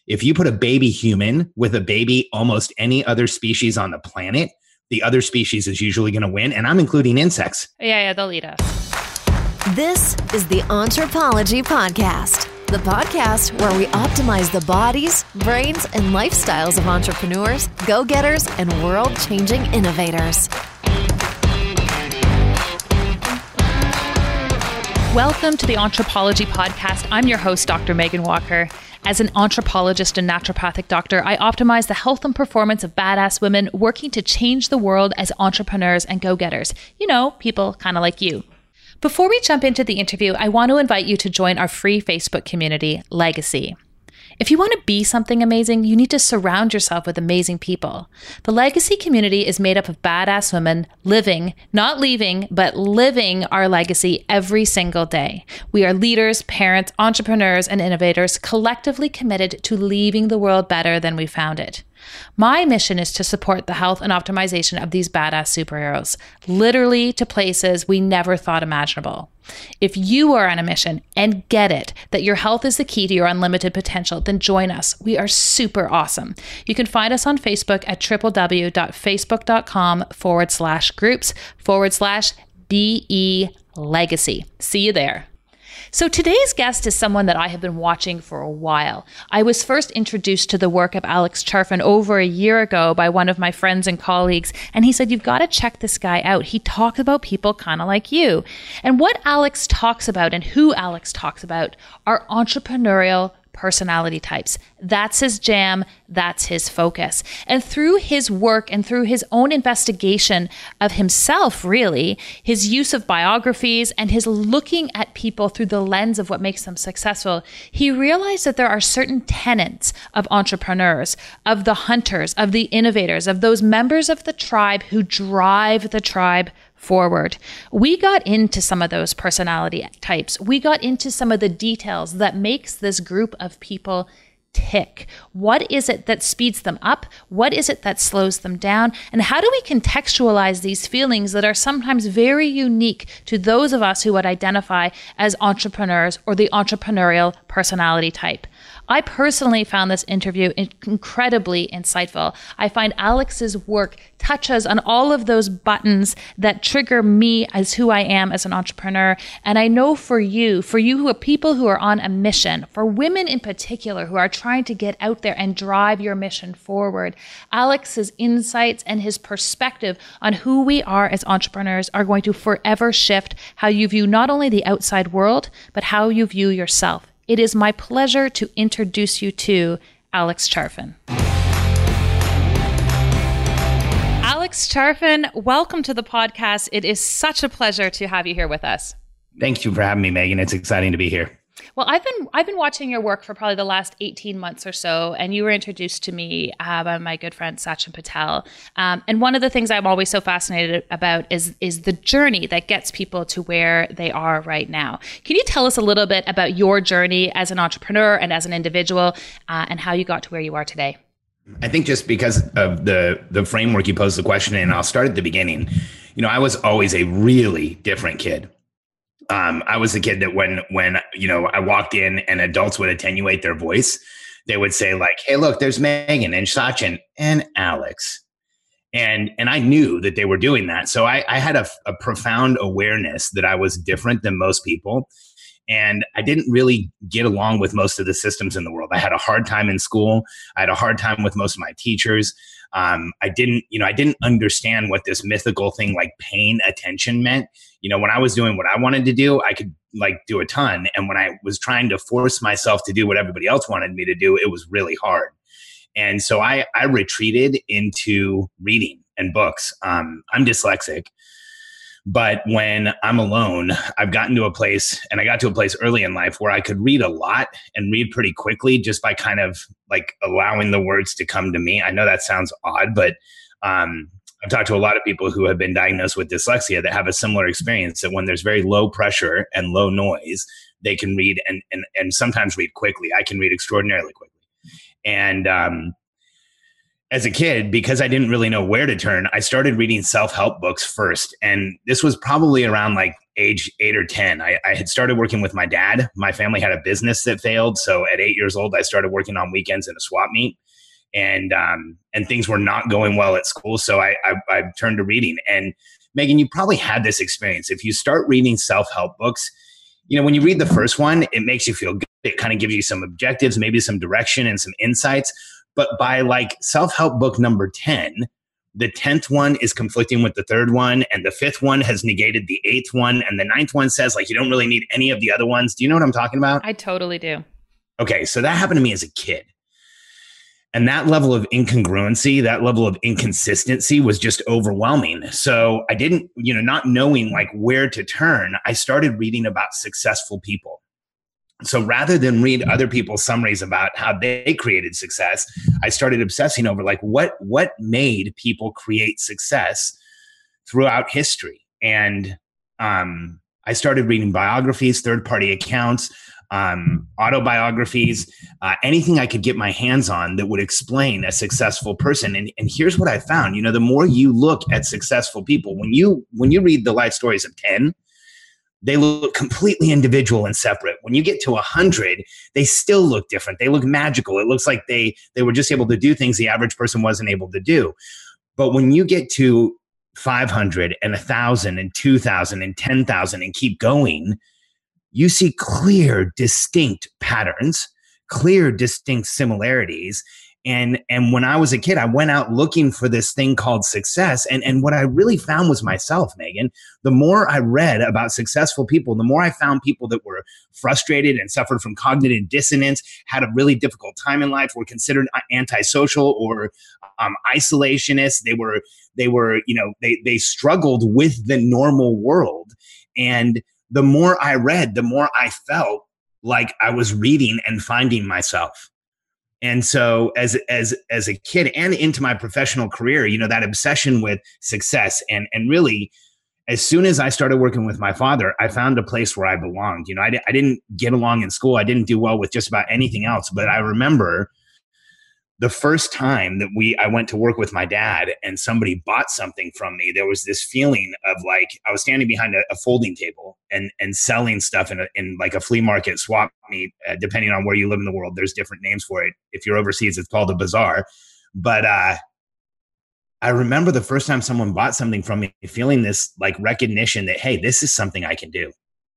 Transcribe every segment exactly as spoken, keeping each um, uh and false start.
If you put a baby human with a baby almost any other species on the planet, the other species is usually going to win. And I'm including insects. Yeah, yeah, they'll eat us. This is the Entrepology Podcast, the podcast where we optimize the bodies, brains, and lifestyles of entrepreneurs, go-getters, and world-changing innovators. Welcome to the Entrepology Podcast. I'm your host, Doctor Megan Walker. As an anthropologist and naturopathic doctor, I optimize the health and performance of badass women working to change the world as entrepreneurs and go-getters. You know, people kind of like you. Before we jump into the interview, I want to invite you to join our free Facebook community, Legacy. If you want to be something amazing, you need to surround yourself with amazing people. The Legacy community is made up of badass women living, not leaving, but living our legacy every single day. We are leaders, parents, entrepreneurs, and innovators collectively committed to leaving the world better than we found it. My mission is to support the health and optimization of these badass superheroes, literally to places we never thought imaginable. If you are on a mission and get it that your health is the key to your unlimited potential, then join us. We are super awesome. You can find us on Facebook at www.facebook.com forward slash groups forward slash BE Legacy. See you there. So today's guest is someone that I have been watching for a while. I was first introduced to the work of Alex Charfen over a year ago by one of my friends and colleagues, and he said, you've got to check this guy out. He talks about people kind of like you. And what Alex talks about and who Alex talks about are entrepreneurial personality types. That's his jam. That's his focus. And through his work and through his own investigation of himself, really, his use of biographies and his looking at people through the lens of what makes them successful, he realized that there are certain tenets of entrepreneurs, of the hunters, of the innovators, of those members of the tribe who drive the tribe forward. We got into some of those personality types. We got into some of the details that makes this group of people tick. What is it that speeds them up? What is it that slows them down? And how do we contextualize these feelings that are sometimes very unique to those of us who would identify as entrepreneurs or the entrepreneurial personality type? I personally found this interview incredibly insightful. I find Alex's work touches on all of those buttons that trigger me as who I am as an entrepreneur. And I know for you, for you who are people who are on a mission, for women in particular who are trying to get out there and drive your mission forward, Alex's insights and his perspective on who we are as entrepreneurs are going to forever shift how you view not only the outside world, but how you view yourself. It is my pleasure to introduce you to Alex Charfen. Alex Charfen, welcome to the podcast. It is such a pleasure to have you here with us. Thank you for having me, Megan. It's exciting to be here. Well, I've been I've been watching your work for probably the last eighteen months or so, and you were introduced to me uh, by my good friend Sachin Patel. Um, and one of the things I'm always so fascinated about is is the journey that gets people to where they are right now. Can you tell us a little bit about your journey as an entrepreneur and as an individual, uh, and how you got to where you are today? I think just because of the the framework you posed the question in, I'll start at the beginning. You know, I was always a really different kid. Um, I was the kid that when, when, you know, I walked in and adults would attenuate their voice, they would say like, hey, look, there's Megan and Sachin and Alex. And, and I knew that they were doing that. So I, I had a, a profound awareness that I was different than most people. And I didn't really get along with most of the systems in the world. I had a hard time in school. I had a hard time with most of my teachers. Um, I didn't, you know, I didn't understand what this mythical thing like paying attention meant. You know, when I was doing what I wanted to do, I could like do a ton. And when I was trying to force myself to do what everybody else wanted me to do, it was really hard. And so I, I retreated into reading and books. Um, I'm dyslexic. But when I'm alone, I've gotten to a place, and I got to a place early in life where I could read a lot and read pretty quickly just by kind of like allowing the words to come to me. I know that sounds odd, but um, I've talked to a lot of people who have been diagnosed with dyslexia that have a similar experience, that when there's very low pressure and low noise, they can read and and, and sometimes read quickly. I can read extraordinarily quickly. And um, as a kid, because I didn't really know where to turn, I started reading self-help books first. And this was probably around like age eight or ten. I, I had started working with my dad. My family had a business that failed. So at eight years old, I started working on weekends in a swap meet. And um, and things were not going well at school. So I, I, I turned to reading. And Megan, you probably had this experience. If you start reading self-help books, you know, when you read the first one, it makes you feel good. It kind of gives you some objectives, maybe some direction and some insights. But by like self-help book number ten, the tenth one is conflicting with the third one, and the fifth one has negated the eighth one, and the ninth one says like you don't really need any of the other ones. Do you know what I'm talking about? I totally do. Okay, so that happened to me as a kid. And that level of incongruency, that level of inconsistency was just overwhelming. So I didn't, you know, not knowing like where to turn, I started reading about successful people. So rather than read other people's summaries about how they created success, I started obsessing over like what, what made people create success throughout history. And um, I started reading biographies, third-party accounts, um, autobiographies, uh, anything I could get my hands on that would explain a successful person. And, and here's what I found, you know, the more you look at successful people, when you, when you read the life stories of ten, they look completely individual and separate. When you get to a hundred, they still look different. They look magical. It looks like they, they were just able to do things the average person wasn't able to do. But when you get to five hundred and a thousand and two thousand and ten thousand and keep going, you see clear, distinct patterns, clear, distinct similarities. And, and when I was a kid, I went out looking for this thing called success. And, and what I really found was myself, Megan. The more I read about successful people, the more I found people that were frustrated and suffered from cognitive dissonance, had a really difficult time in life, were considered antisocial or um, isolationists. They were, they were, you know, they, they struggled with the normal world. And the more I read, the more I felt like I was reading and finding myself. And so as, as, as a kid and into my professional career, you know, that obsession with success and, and really, as soon as I started working with my father, I found a place where I belonged. You know, I, I didn't get along in school. I didn't do well with just about anything else. But I remember the first time that we, I went to work with my dad and somebody bought something from me, there was this feeling of like, I was standing behind a, a folding table and, and selling stuff in a, in like a flea market swap meet, uh, depending on where you live in the world, there's different names for it. If you're overseas, it's called a bazaar. But, uh, I remember the first time someone bought something from me, feeling this like recognition that, hey, this is something I can do.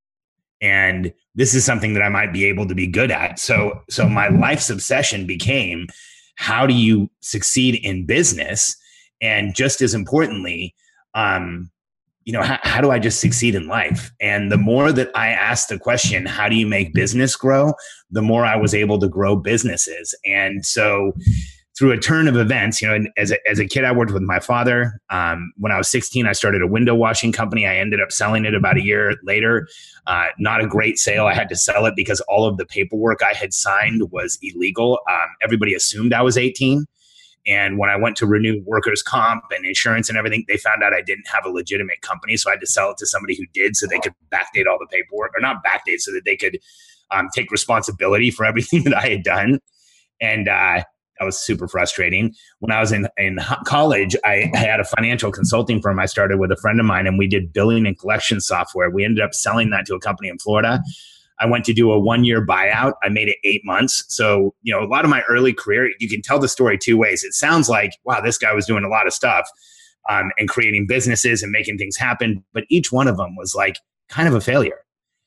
And this is something that I might be able to be good at. So, so my life's obsession became, how do you succeed in business? And just as importantly, um, you know, how, how do I just succeed in life? And the more that I asked the question, how do you make business grow? The more I was able to grow businesses. And so through a turn of events, you know, as a, as a kid, I worked with my father. Um, when I was sixteen, I started a window washing company. I ended up selling it about a year later. Uh, not a great sale. I had to sell it because all of the paperwork I had signed was illegal. Um, everybody assumed I was eighteen. And when I went to renew workers' comp and insurance and everything, they found out I didn't have a legitimate company. So I had to sell it to somebody who did so they could backdate all the paperwork, or not backdate, so that they could um, take responsibility for everything that I had done. And uh, that was super frustrating. When I was in, in college, I, I had a financial consulting firm I started with a friend of mine, and we did billing and collection software. We ended up selling that to a company in Florida. I went to do a one-year buyout. I made it eight months. So, you know, a lot of my early career, you can tell the story two ways. It sounds like, wow, this guy was doing a lot of stuff um, and creating businesses and making things happen. But each one of them was like kind of a failure.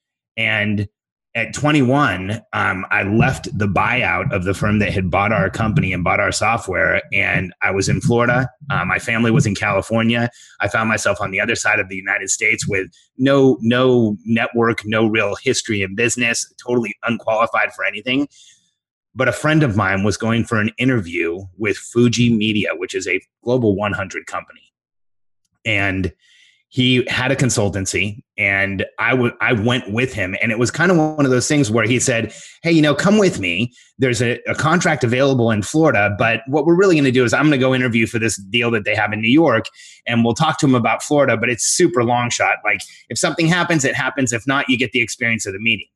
And at twenty-one, um, I left the buyout of the firm that had bought our company and bought our software. And I was in Florida. Uh, my family was in California. I found myself on the other side of the United States with no, no network, no real history in business, totally unqualified for anything. But a friend of mine was going for an interview with Fuji Media, which is a global one hundred company. And he had a consultancy, and I would I went with him, and it was kind of one of those things where he said, hey, you know, come with me. There's a, a contract available in Florida, but what we're really going to do is I'm going to go interview for this deal that they have in New York, and we'll talk to him about Florida, but it's super long shot. Like if something happens, it happens. If not, you get the experience of the meeting.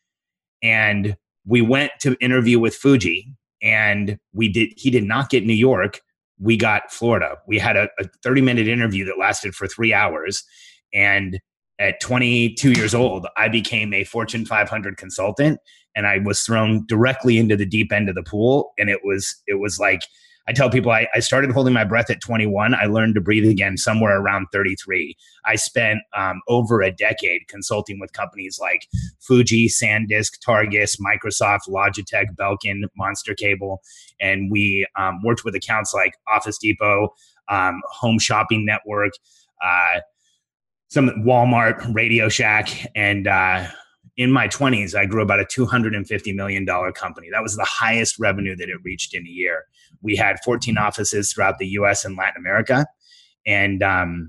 And we went to interview with Fuji, and we did. He did not get New York. We got Florida. We had a, a thirty minute interview that lasted for three hours. And at twenty-two years old, I became a Fortune five hundred consultant, and I was thrown directly into the deep end of the pool. And it was, it was like, I tell people I, I started holding my breath at twenty-one. I learned to breathe again somewhere around thirty-three. I spent um, over a decade consulting with companies like Fuji, SanDisk, Targus, Microsoft, Logitech, Belkin, Monster Cable. And we um, worked with accounts like Office Depot, um, Home Shopping Network, uh, some Walmart, Radio Shack. And uh, in my twenties, I grew about a two hundred fifty million dollars company. That was the highest revenue that it reached in a year. We had fourteen offices throughout the U S and Latin America. And, um,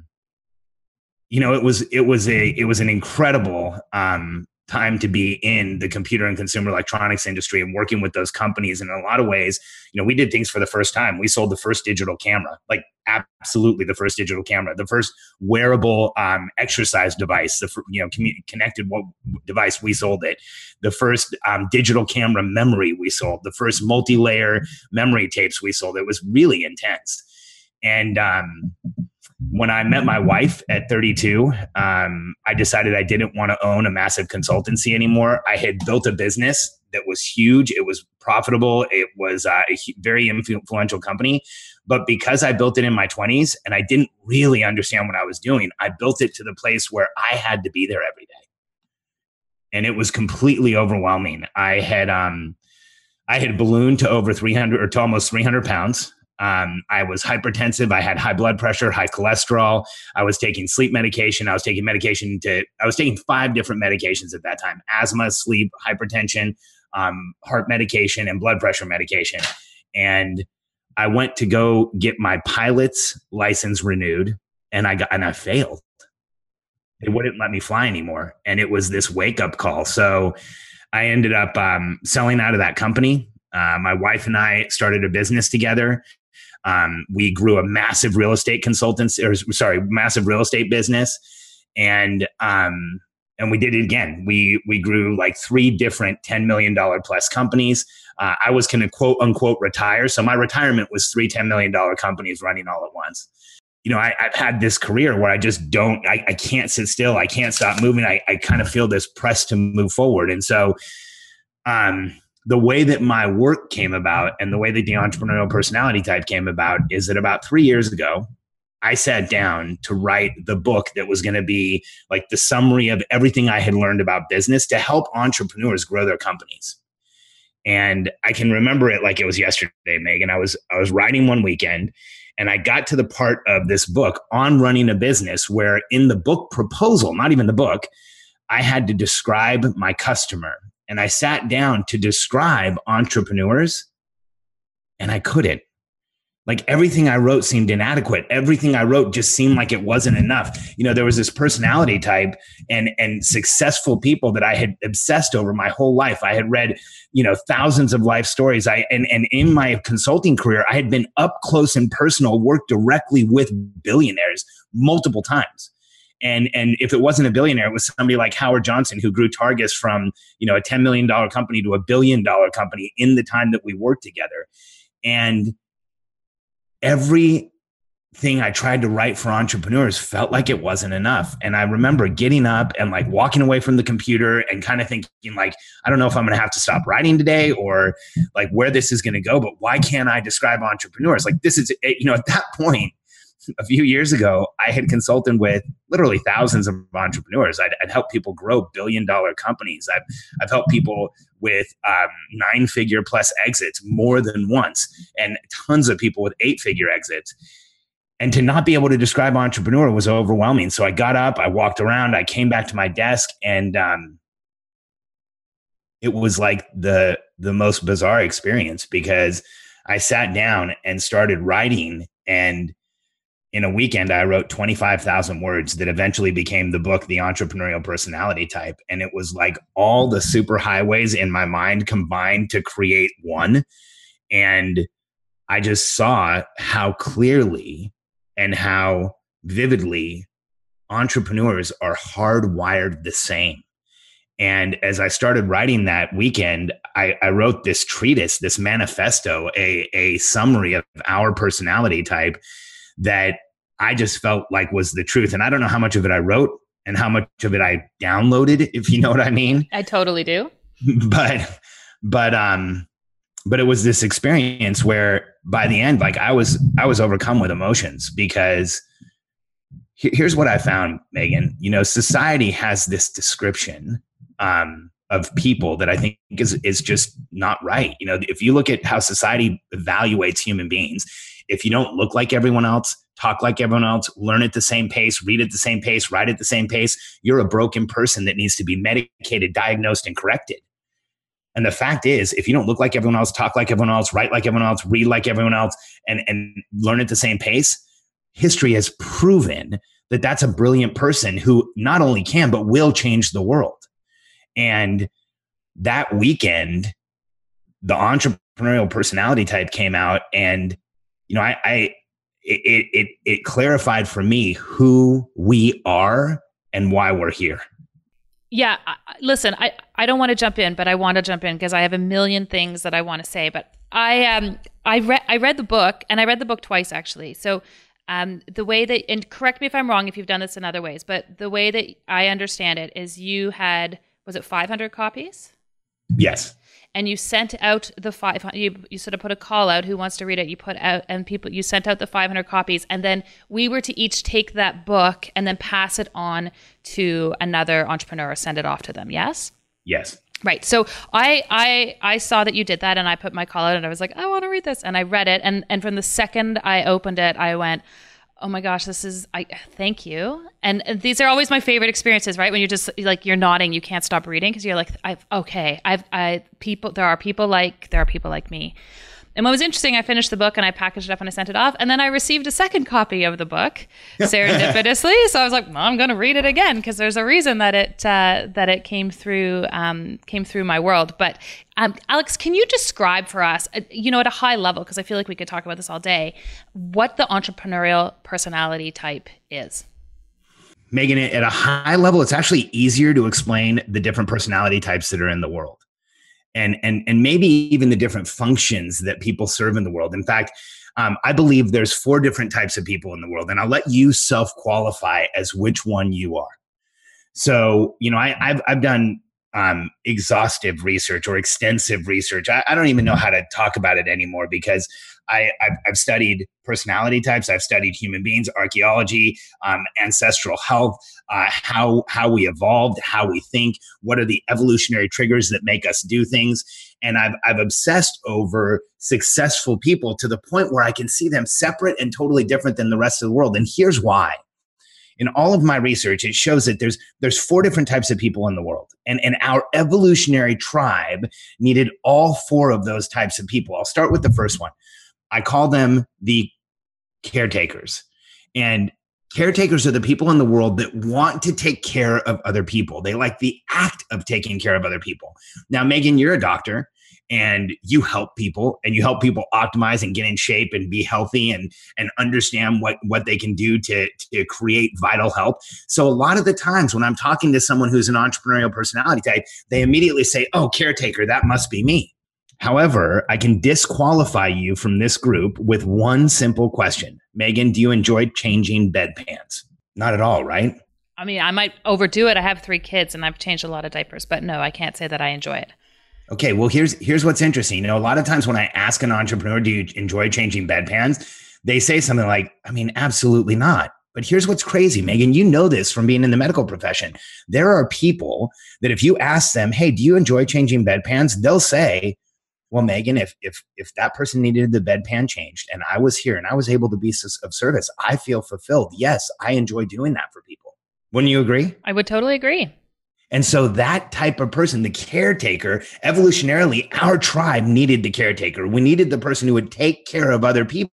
you know, it was, it was a, it was an incredible um, time to be in the computer and consumer electronics industry and working with those companies. And in a lot of ways, you know, we did things for the first time. We sold the first digital camera, like absolutely the first digital camera, the first wearable um, exercise device, the you know commu- connected device, we sold it. The first um, digital camera memory we sold. The first multi-layer memory tapes we sold. It was really intense. And um, when I met my wife at thirty-two, um, I decided I didn't want to own a massive consultancy anymore. I had built a business that was huge. It was profitable. It was uh, a very influential company. But because I built it in my twenties and I didn't really understand what I was doing, I built it to the place where I had to be there every day. And it was completely overwhelming. I had um, I had ballooned to over three hundred or to almost three hundred pounds. Um, I was hypertensive. I had high blood pressure, high cholesterol. I was taking sleep medication. I was taking medication to, I was taking five different medications at that time: asthma, sleep, hypertension, um, heart medication, and blood pressure medication. And I went to go get my pilot's license renewed, and I got, and I failed. They wouldn't let me fly anymore. And it was this wake up call. So I ended up um, selling out of that company. Uh, my wife and I started a business together. Um, we grew a massive real estate consultants, or sorry, massive real estate business. And, um, and we did it again. We, we grew like three different ten million dollars plus companies. Uh, I was going to quote unquote retire. So my retirement was three ten million dollars companies running all at once. You know, I, I've had this career where I just don't, I, I can't sit still. I can't stop moving. I, I kind of feel this press to move forward. And so, um, the way that my work came about and the way that the entrepreneurial personality type came about is that about three years ago, I sat down to write the book that was going to be like the summary of everything I had learned about business to help entrepreneurs grow their companies. And I can remember it like it was yesterday, Megan. I was, I was writing one weekend and I got to the part of this book on running a business where in the book proposal, not even the book, I had to describe my customer. And I sat down to describe entrepreneurs and I couldn't. Like everything I wrote seemed inadequate. Everything I wrote just seemed like it wasn't enough. You know, there was this personality type and, and successful people that I had obsessed over my whole life. I had read, you know, thousands of life stories. I and, and in my consulting career, I had been up close and personal, worked directly with billionaires multiple times. And and if it wasn't a billionaire, it was somebody like Howard Johnson, who grew Targus from, you know, a ten million dollars company to a billion dollar company in the time that we worked together. And everything I tried to write for entrepreneurs felt like it wasn't enough. And I remember getting up and like walking away from the computer and kind of thinking like, I don't know if I'm going to have to stop writing today or like where this is going to go, but why can't I describe entrepreneurs? Like this is, you know, at that point, a few years ago, I had consulted with literally thousands of entrepreneurs. I'd, I'd helped people grow billion dollar companies. I've, I've helped people with um, nine figure plus exits more than once, and tons of people with eight figure exits. And to not be able to describe entrepreneur was overwhelming. So I got up, I walked around, I came back to my desk, and um, it was like the, the most bizarre experience because I sat down and started writing, and in a weekend, I wrote twenty-five thousand words that eventually became the book, The Entrepreneurial Personality Type. And it was like all the superhighways in my mind combined to create one. And I just saw how clearly and how vividly entrepreneurs are hardwired the same. And as I started writing that weekend, I, I wrote this treatise, this manifesto, a, a summary of our personality type that I just felt like was the truth. And I don't know how much of it I wrote and how much of it I downloaded, if you know what I mean. I totally do. But, but, um, but it was this experience where by the end, like I was, I was overcome with emotions because he- here's what I found, Megan. You know, society has this description um, of people that I think is is just not right. You know, if you look at how society evaluates human beings, if you don't look like everyone else, talk like everyone else, learn at the same pace, read at the same pace, write at the same pace, you're a broken person that needs to be medicated, diagnosed, and corrected. And the fact is, if you don't look like everyone else, talk like everyone else, write like everyone else, read like everyone else, and, and learn at the same pace, history has proven that that's a brilliant person who not only can, but will change the world. And that weekend, the entrepreneurial personality type came out, and you know, I, I it, it it clarified for me who we are and why we're here. Yeah, I, listen, I, I don't want to jump in, but I want to jump in because I have a million things that I want to say. But I um I read I read the book, and I read the book twice actually. So um the way that, and correct me if I'm wrong if you've done this in other ways, but the way that I understand it is you had, was it five hundred copies? Yes. And you sent out the five hundred, you, you sort of put a call out, who wants to read it, you put out, and people, you sent out the five hundred copies, and then we were to each take that book and then pass it on to another entrepreneur or send it off to them, yes? Yes. Right. So I I I saw that you did that, and I put my call out, and I was like, I want to read this, and I read it, and and from the second I opened it, I went, oh my gosh, this is, I thank you. And, and these are always my favorite experiences, right? When you're just like, you're nodding, you can't stop reading because you're like, I've, okay, I've, I, people, there are people like, there are people like me. And what was interesting, I finished the book and I packaged it up and I sent it off. And then I received a second copy of the book serendipitously. So I was like, well, I'm going to read it again because there's a reason that it uh, that it came through um, came through my world. But um, Alex, can you describe for us, uh, you know, at a high level, because I feel like we could talk about this all day, what the entrepreneurial personality type is? Megan, at a high level, it's actually easier to explain the different personality types that are in the world. And, and, and maybe even the different functions that people serve in the world. In fact, um, I believe there's four different types of people in the world, and I'll let you self-qualify as which one you are. So, you know, I, I've, I've done um, exhaustive research or extensive research. I, I don't even know how to talk about it anymore because I, I've, I've studied personality types. I've studied human beings, archaeology, um, ancestral health, uh, how how we evolved, how we think, what are the evolutionary triggers that make us do things. And I've I've obsessed over successful people to the point where I can see them separate and totally different than the rest of the world. And here's why. In all of my research, it shows that there's there's four different types of people in the world. And, and our evolutionary tribe needed all four of those types of people. I'll start with the first one. I call them the caretakers. And caretakers are the people in the world that want to take care of other people. They like the act of taking care of other people. Now, Megan, you're a doctor and you help people and you help people optimize and get in shape and be healthy and, and understand what, what they can do to, to create vital health. So a lot of the times when I'm talking to someone who's an entrepreneurial personality type, they immediately say, oh, caretaker, that must be me. However, I can disqualify you from this group with one simple question. Megan, do you enjoy changing bedpans? Not at all, right? I mean, I might overdo it. I have three kids and I've changed a lot of diapers, but no, I can't say that I enjoy it. Okay, well, here's here's what's interesting. You know, a lot of times when I ask an entrepreneur, do you enjoy changing bedpans? They say something like, I mean, absolutely not. But here's what's crazy, Megan, you know this from being in the medical profession. There are people that if you ask them, hey, do you enjoy changing bedpans? They'll say, well, Megan, if if if that person needed the bedpan changed and I was here and I was able to be of service, I feel fulfilled. Yes, I enjoy doing that for people. Wouldn't you agree? I would totally agree. And so that type of person, the caretaker, evolutionarily, our tribe needed the caretaker. We needed the person who would take care of other people.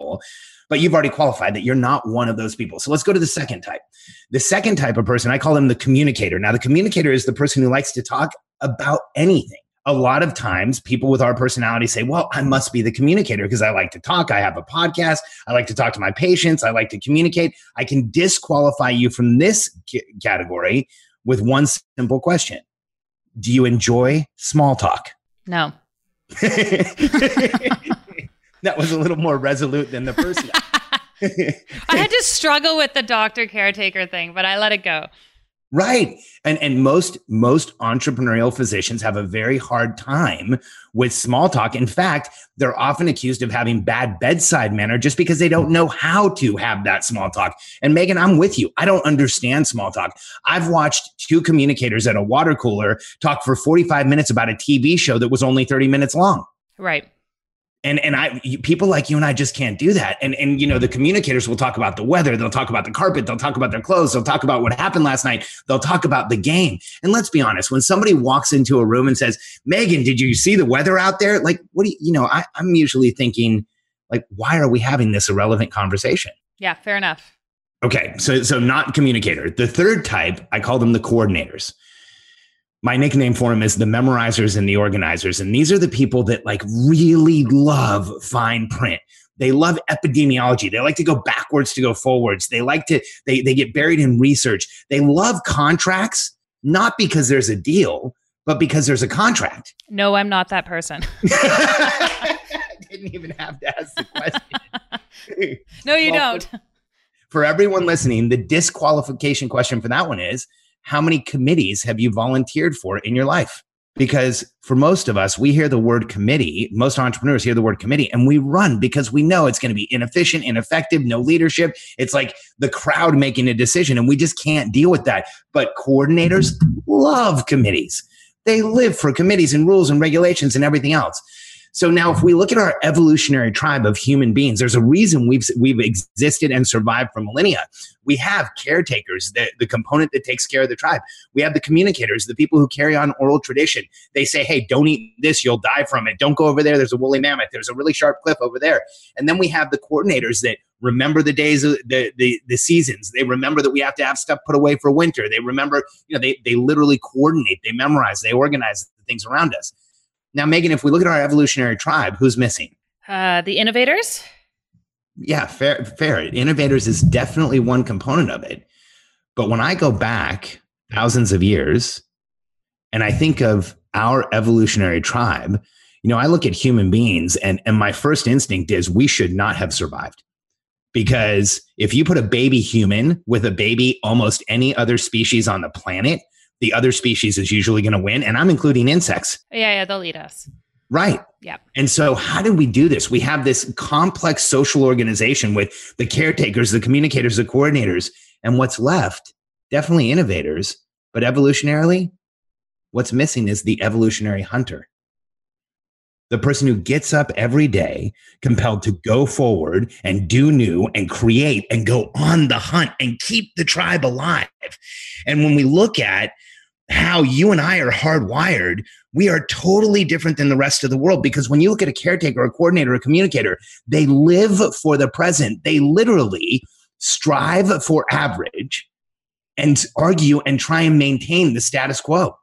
But you've already qualified that you're not one of those people. So let's go to the second type. The second type of person, I call them the communicator. Now, the communicator is the person who likes to talk about anything. A lot of times people with our personality say, well, I must be the communicator because I like to talk. I have a podcast. I like to talk to my patients. I like to communicate. I can disqualify you from this c- category with one simple question. Do you enjoy small talk? No. That was a little more resolute than the first. I had to struggle with the doctor caretaker thing, but I let it go. Right. And and most most entrepreneurial physicians have a very hard time with small talk. In fact, they're often accused of having bad bedside manner just because they don't know how to have that small talk. And Megan, I'm with you. I don't understand small talk. I've watched two communicators at a water cooler talk for forty-five minutes about a T V show that was only thirty minutes long. Right. And and I people like you and I just can't do that. And and you know, the communicators will talk about the weather, they'll talk about the carpet, they'll talk about their clothes, they'll talk about what happened last night, they'll talk about the game. And let's be honest, when somebody walks into a room and says, "Megan, did you see the weather out there?" Like, what do you, you know, I, I'm usually thinking, like, why are we having this irrelevant conversation? Yeah, fair enough. Okay, so so not communicator. The third type, I call them the coordinators. My nickname for them is the memorizers and the organizers. And these are the people that like really love fine print. They love epidemiology. They like to go backwards to go forwards. They like to, they, they get buried in research. They love contracts, not because there's a deal, but because there's a contract. No, I'm not that person. I didn't even have to ask the question. No, you well, don't. For, for everyone listening, the disqualification question for that one is, how many committees have you volunteered for in your life? Because for most of us, we hear the word committee. Most entrepreneurs hear the word committee and we run because we know it's going to be inefficient, ineffective, no leadership. It's like the crowd making a decision and we just can't deal with that. But coordinators love committees. They live for committees and rules and regulations and everything else. So now if we look at our evolutionary tribe of human beings, there's a reason we've we've existed and survived for millennia. We have caretakers, the, the component that takes care of the tribe. We have the communicators, the people who carry on oral tradition. They say, hey, don't eat this, you'll die from it. Don't go over there, there's a woolly mammoth. There's a really sharp cliff over there. And then we have the coordinators that remember the days of the, the, the seasons. They remember that we have to have stuff put away for winter. They remember, you know, they, they literally coordinate, they memorize, they organize the things around us. Now, Megan, if we look at our evolutionary tribe, who's missing? Uh, the innovators? Yeah, fair, fair. Innovators is definitely one component of it. But when I go back thousands of years and I think of our evolutionary tribe, you know, I look at human beings and, and my first instinct is we should not have survived. Because if you put a baby human with a baby almost any other species on the planet, the other species is usually going to win. And I'm including insects. Yeah, yeah, they'll eat us. Right. Yeah. And so how did we do this? We have this complex social organization with the caretakers, the communicators, the coordinators, and what's left, definitely innovators, but evolutionarily, what's missing is the evolutionary hunter. The person who gets up every day, compelled to go forward and do new and create and go on the hunt and keep the tribe alive. And when we look at how you and I are hardwired, we are totally different than the rest of the world. Because when you look at a caretaker, a coordinator, a communicator, they live for the present. They literally strive for average and argue and try and maintain the status quo.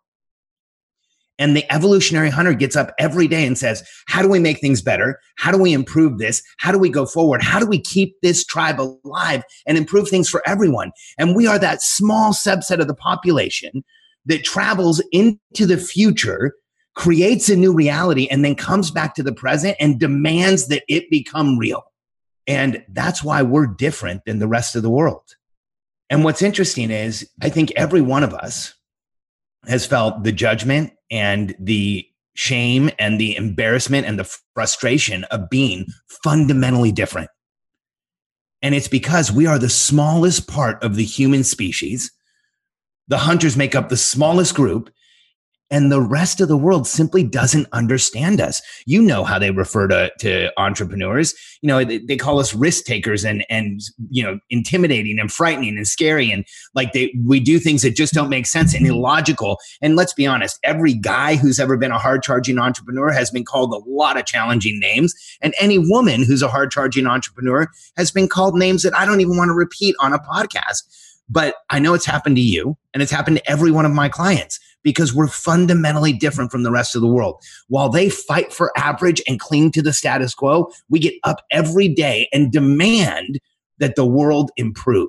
And the evolutionary hunter gets up every day and says, how do we make things better? How do we improve this? How do we go forward? How do we keep this tribe alive and improve things for everyone? And we are that small subset of the population that travels into the future, creates a new reality, and then comes back to the present and demands that it become real. And that's why we're different than the rest of the world. And what's interesting is I think every one of us has felt the judgment and the shame and the embarrassment and the frustration of being fundamentally different. And it's because we are the smallest part of the human species. The hunters make up the smallest group, and the rest of the world simply doesn't understand us. You know how they refer to, to entrepreneurs. You know, they, they call us risk takers and, and, you know, intimidating and frightening and scary. And like they, we do things that just don't make sense and illogical. And let's be honest, every guy who's ever been a hard charging entrepreneur has been called a lot of challenging names. And any woman who's a hard charging entrepreneur has been called names that I don't even want to repeat on a podcast. But I know it's happened to you and it's happened to every one of my clients because we're fundamentally different from the rest of the world. While they fight for average and cling to the status quo, we get up every day and demand that the world improve.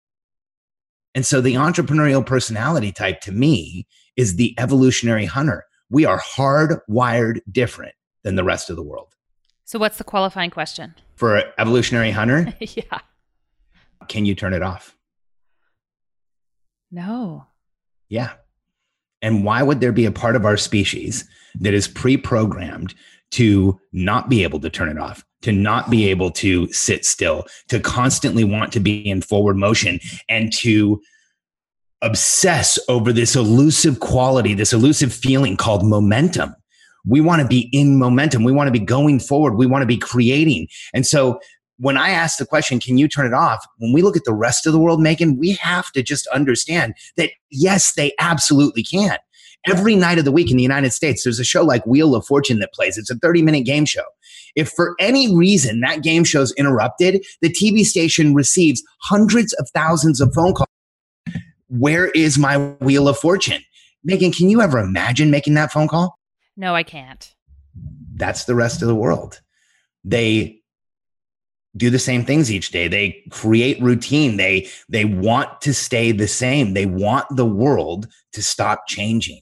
And so the entrepreneurial personality type to me is the evolutionary hunter. We are hardwired different than the rest of the world. So what's the qualifying question? For evolutionary hunter? Yeah. Can you turn it off? No. Yeah. And why would there be a part of our species that is pre-programmed to not be able to turn it off, to not be able to sit still, to constantly want to be in forward motion, and to obsess over this elusive quality, this elusive feeling called momentum? We want to be in momentum. We want to be going forward. We want to be creating. And so when I ask the question, can you turn it off? When we look at the rest of the world, Megan, we have to just understand that, yes, they absolutely can. Every night of the week in the United States, there's a show like Wheel of Fortune that plays. It's a thirty minute game show. If for any reason that game show's interrupted, the T V station receives hundreds of thousands of phone calls. Where is my Wheel of Fortune? Megan, can you ever imagine making that phone call? No, I can't. That's the rest of the world. They do the same things each day. They create routine. They, they want to stay the same. They want the world to stop changing.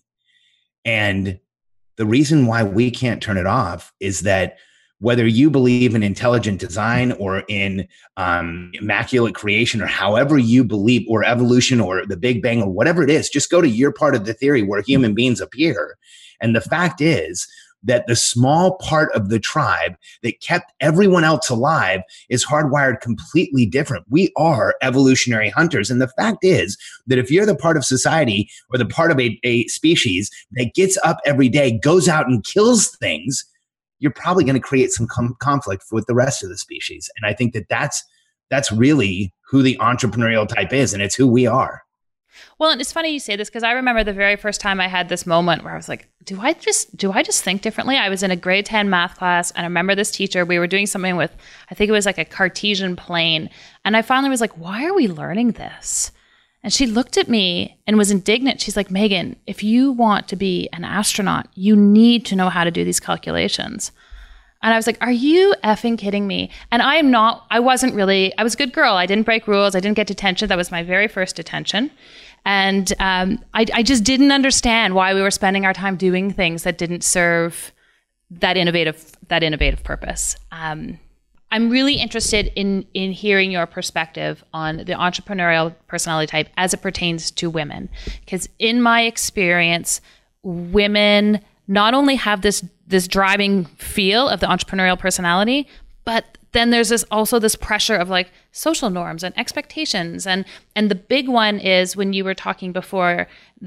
And the reason why we can't turn it off is that whether you believe in intelligent design or in um, immaculate creation, or however you believe, or evolution or the Big Bang or whatever it is, just go to your part of the theory where human beings appear. And the fact is that the small part of the tribe that kept everyone else alive is hardwired completely different. We are evolutionary hunters. And the fact is that if you're the part of society or the part of a, a species that gets up every day, goes out and kills things, you're probably going to create some com- conflict with the rest of the species. And I think that that's, that's really who the entrepreneurial type is, and it's who we are. Well, and it's funny you say this, because I remember the very first time I had this moment where I was like, do I just do I just think differently? I was in a grade ten math class, and I remember this teacher, we were doing something with, I think it was like a Cartesian plane. And I finally was like, why are we learning this? And she looked at me and was indignant. She's like, Megan, if you want to be an astronaut, you need to know how to do these calculations. And I was like, are you effing kidding me? And I am not, I wasn't really, I was a good girl. I didn't break rules. I didn't get detention. That was my very first detention. And um, I, I just didn't understand why we were spending our time doing things that didn't serve that innovative, that innovative purpose. Um, I'm really interested in, in hearing your perspective on the entrepreneurial personality type as it pertains to women. Because in my experience, women not only have this this driving feel of the entrepreneurial personality, but then there's this also this pressure of like social norms and expectations. And and the big one is, when you were talking before,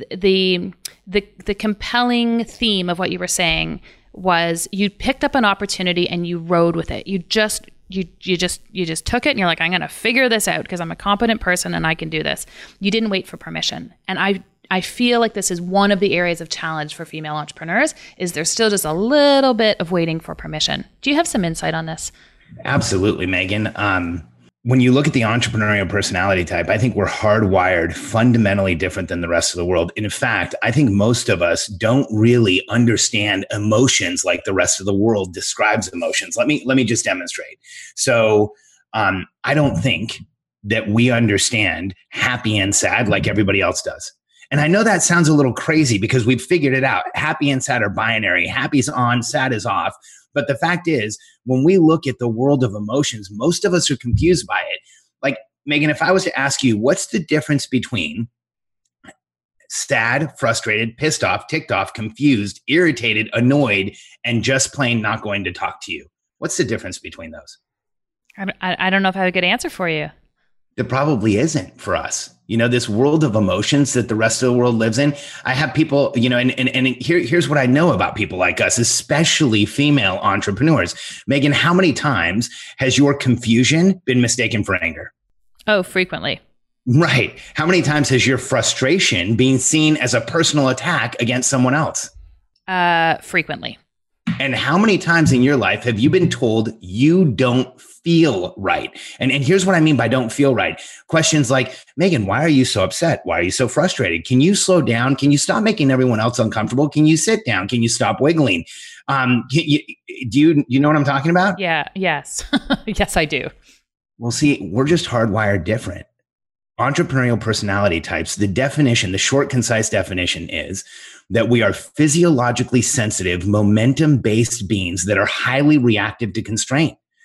the the the compelling theme of what you were saying was you picked up an opportunity and you rode with it. You just you you just you just took it and you're like, I'm going to figure this out because I'm a competent person and I can do this. You didn't wait for permission. And I I feel like this is one of the areas of challenge for female entrepreneurs, is there's still just a little bit of waiting for permission. Do you have some insight on this? Absolutely, Megan. Um, when you look at the entrepreneurial personality type, I think we're hardwired fundamentally different than the rest of the world. In fact, I think most of us don't really understand emotions like the rest of the world describes emotions. Let me let me just demonstrate. So um, I don't think that we understand happy and sad like everybody else does. And I know that sounds a little crazy because we've figured it out. Happy and sad are binary. Happy's on, sad is off. But the fact is, when we look at the world of emotions, most of us are confused by it. Like, Megan, if I was to ask you, what's the difference between sad, frustrated, pissed off, ticked off, confused, irritated, annoyed, and just plain not going to talk to you? What's the difference between those? I, I don't know if I have a good answer for you. There probably isn't for us. You know, this world of emotions that the rest of the world lives in. I have people, you know, and and, and here, here's what I know about people like us, especially female entrepreneurs. Megan, how many times has your confusion been mistaken for anger? Oh, frequently. Right. How many times has your frustration been seen as a personal attack against someone else? Uh, frequently. And how many times in your life have you been told you don't feel right? And, and here's what I mean by don't feel right. Questions like, Megan, why are you so upset? Why are you so frustrated? Can you slow down? Can you stop making everyone else uncomfortable? Can you sit down? Can you stop wiggling? Um, you, do you, you know what I'm talking about? Yeah. Yes. Yes, I do. Well, see, we're just hardwired different. Entrepreneurial personality types, the definition, the short, concise definition is that we are physiologically sensitive, momentum-based beings that are highly reactive to constraint.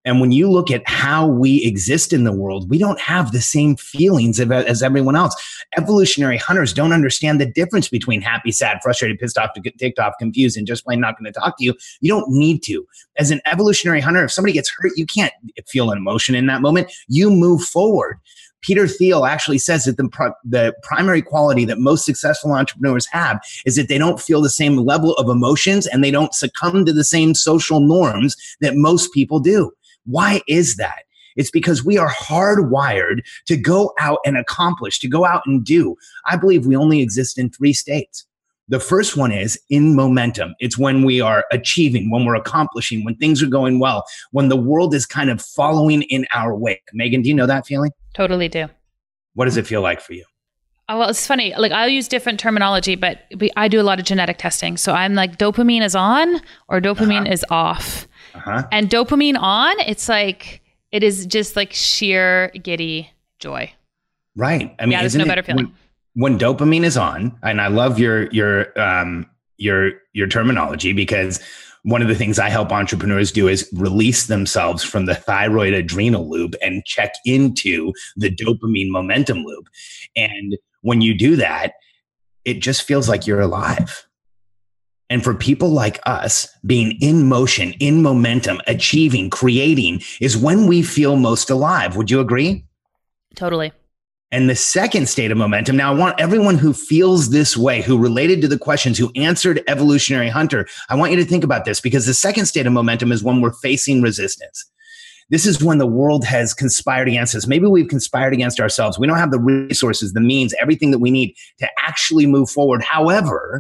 And when you look at how we exist in the world, we don't have the same feelings as everyone else. Evolutionary hunters don't understand the difference between happy, sad, frustrated, pissed off, ticked off, confused, and just plain not going to talk to you. You don't need to. As an evolutionary hunter, if somebody gets hurt, you can't feel an emotion in that moment. You move forward. Peter Thiel actually says that the, pro- the primary quality that most successful entrepreneurs have is that they don't feel the same level of emotions and they don't succumb to the same social norms that most people do. Why is that? It's because we are hardwired to go out and accomplish, to go out and do. I believe we only exist in three states. The first one is in momentum. It's when we are achieving, when we're accomplishing, when things are going well, when the world is kind of following in our wake. Megan, do you know that feeling? Totally do. What does it feel like for you? Oh, well, it's funny. Like I'll use different terminology, but I do a lot of genetic testing. So I'm like dopamine is on or dopamine uh-huh. is off. Uh-huh. And dopamine on, it's like, it is just like sheer giddy joy. Right. I mean, yeah, there's no it, better feeling. When, when dopamine is on, and I love your, your, um, your, your terminology, because one of the things I help entrepreneurs do is release themselves from the thyroid adrenal loop and check into the dopamine momentum loop. And when you do that, it just feels like you're alive. And for people like us, being in motion, in momentum, achieving, creating is when we feel most alive. Would you agree? Totally. And the second state of momentum, now I want everyone who feels this way, who related to the questions, who answered Evolutionary Hunter, I want you to think about this, because the second state of momentum is when we're facing resistance. This is when the world has conspired against us. Maybe we've conspired against ourselves. We don't have the resources, the means, everything that we need to actually move forward. However,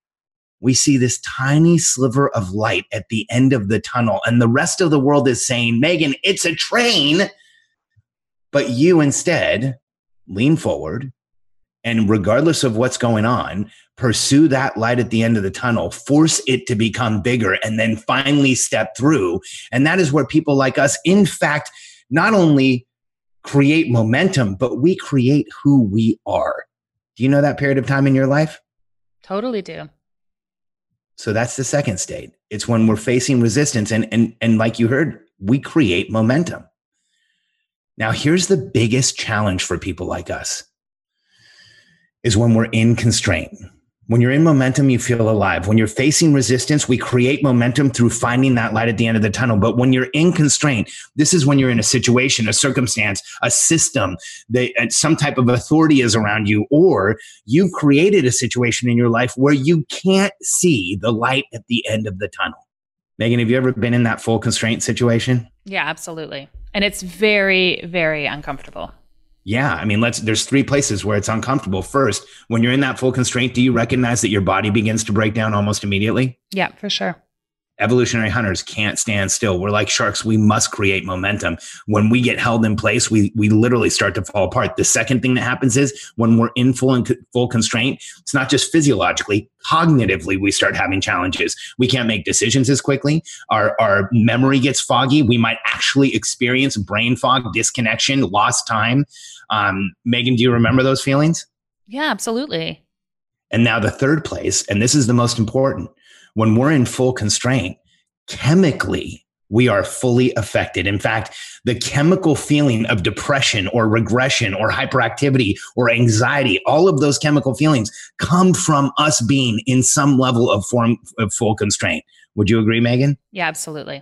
we see this tiny sliver of light at the end of the tunnel, and the rest of the world is saying, Megan, it's a train. But you instead lean forward, and regardless of what's going on, pursue that light at the end of the tunnel, force it to become bigger, and then finally step through. And that is where people like us, in fact, not only create momentum, but we create who we are. Do you know that period of time in your life? Totally do. So that's the second state. It's when we're facing resistance, and, and, and like you heard, we create momentum. Now, here's the biggest challenge for people like us, is when we're in constraint. When you're in momentum, you feel alive. When you're facing resistance, we create momentum through finding that light at the end of the tunnel. But when you're in constraint, this is when you're in a situation, a circumstance, a system, that some type of authority is around you, or you've created a situation in your life where you can't see the light at the end of the tunnel. Megan, have you ever been in that full constraint situation? Yeah, absolutely. And it's very, very uncomfortable. Yeah. I mean, let's, there's three places where it's uncomfortable. First, when you're in that full constraint, do you recognize that your body begins to break down almost immediately? Yeah, for sure. Evolutionary hunters can't stand still. We're like sharks. We must create momentum. When we get held in place, we we literally start to fall apart. The second thing that happens is when we're in full and full constraint, it's not just physiologically, cognitively, we start having challenges. We can't make decisions as quickly. Our, our memory gets foggy. We might actually experience brain fog, disconnection, lost time. Um, Megan, do you remember those feelings? Yeah, absolutely. And now the third place, and this is the most important, when we're in full constraint, chemically, we are fully affected. In fact, the chemical feeling of depression or regression or hyperactivity or anxiety, all of those chemical feelings come from us being in some level of form of full constraint. Would you agree, Megan? Yeah, absolutely.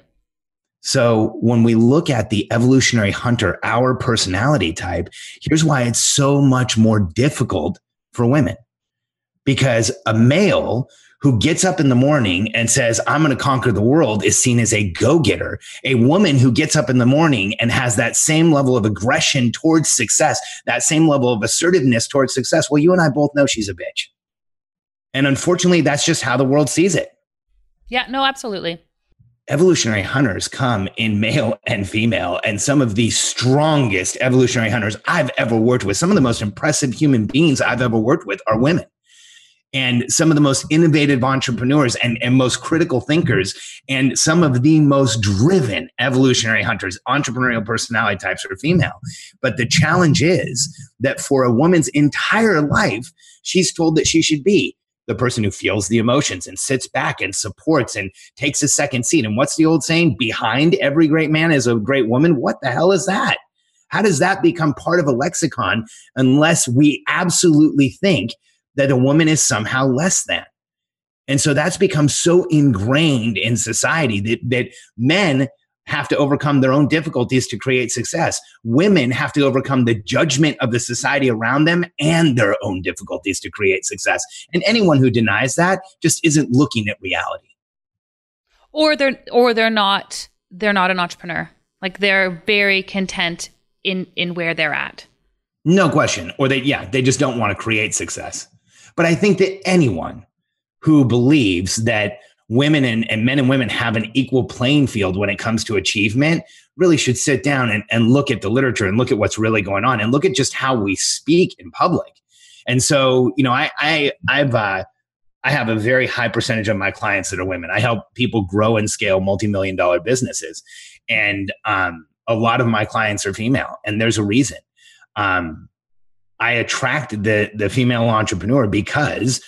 So when we look at the evolutionary hunter, our personality type, here's why it's so much more difficult for women. Because a male who gets up in the morning and says, I'm going to conquer the world, is seen as a go-getter. A woman who gets up in the morning and has that same level of aggression towards success, that same level of assertiveness towards success, well, you and I both know she's a bitch. And unfortunately, that's just how the world sees it. Yeah, no, absolutely. Evolutionary hunters come in male and female, and some of the strongest evolutionary hunters I've ever worked with, some of the most impressive human beings I've ever worked with are women. And some of the most innovative entrepreneurs and, and most critical thinkers, and some of the most driven evolutionary hunters, entrepreneurial personality types are female. But the challenge is that for a woman's entire life, she's told that she should be the person who feels the emotions and sits back and supports and takes a second seat. And what's the old saying? Behind every great man is a great woman. What the hell is that? How does that become part of a lexicon unless we absolutely think that a woman is somehow less than? And so that's become so ingrained in society that, that men have to overcome their own difficulties to create success. Women have to overcome the judgment of the society around them and their own difficulties to create success. And anyone who denies that just isn't looking at reality. Or they're or they're not they're not an entrepreneur. Like they're very content in in where they're at. No question. Or they yeah, they just don't want to create success. But I think that anyone who believes that women and, and men and women have an equal playing field when it comes to achievement really should sit down and, and look at the literature and look at what's really going on and look at just how we speak in public. And so, you know, I, I, I've, uh, I have a very high percentage of my clients that are women. I help people grow and scale multi-million dollar businesses. And um, a lot of my clients are female, and there's a reason. Um, I attract the, the female entrepreneur because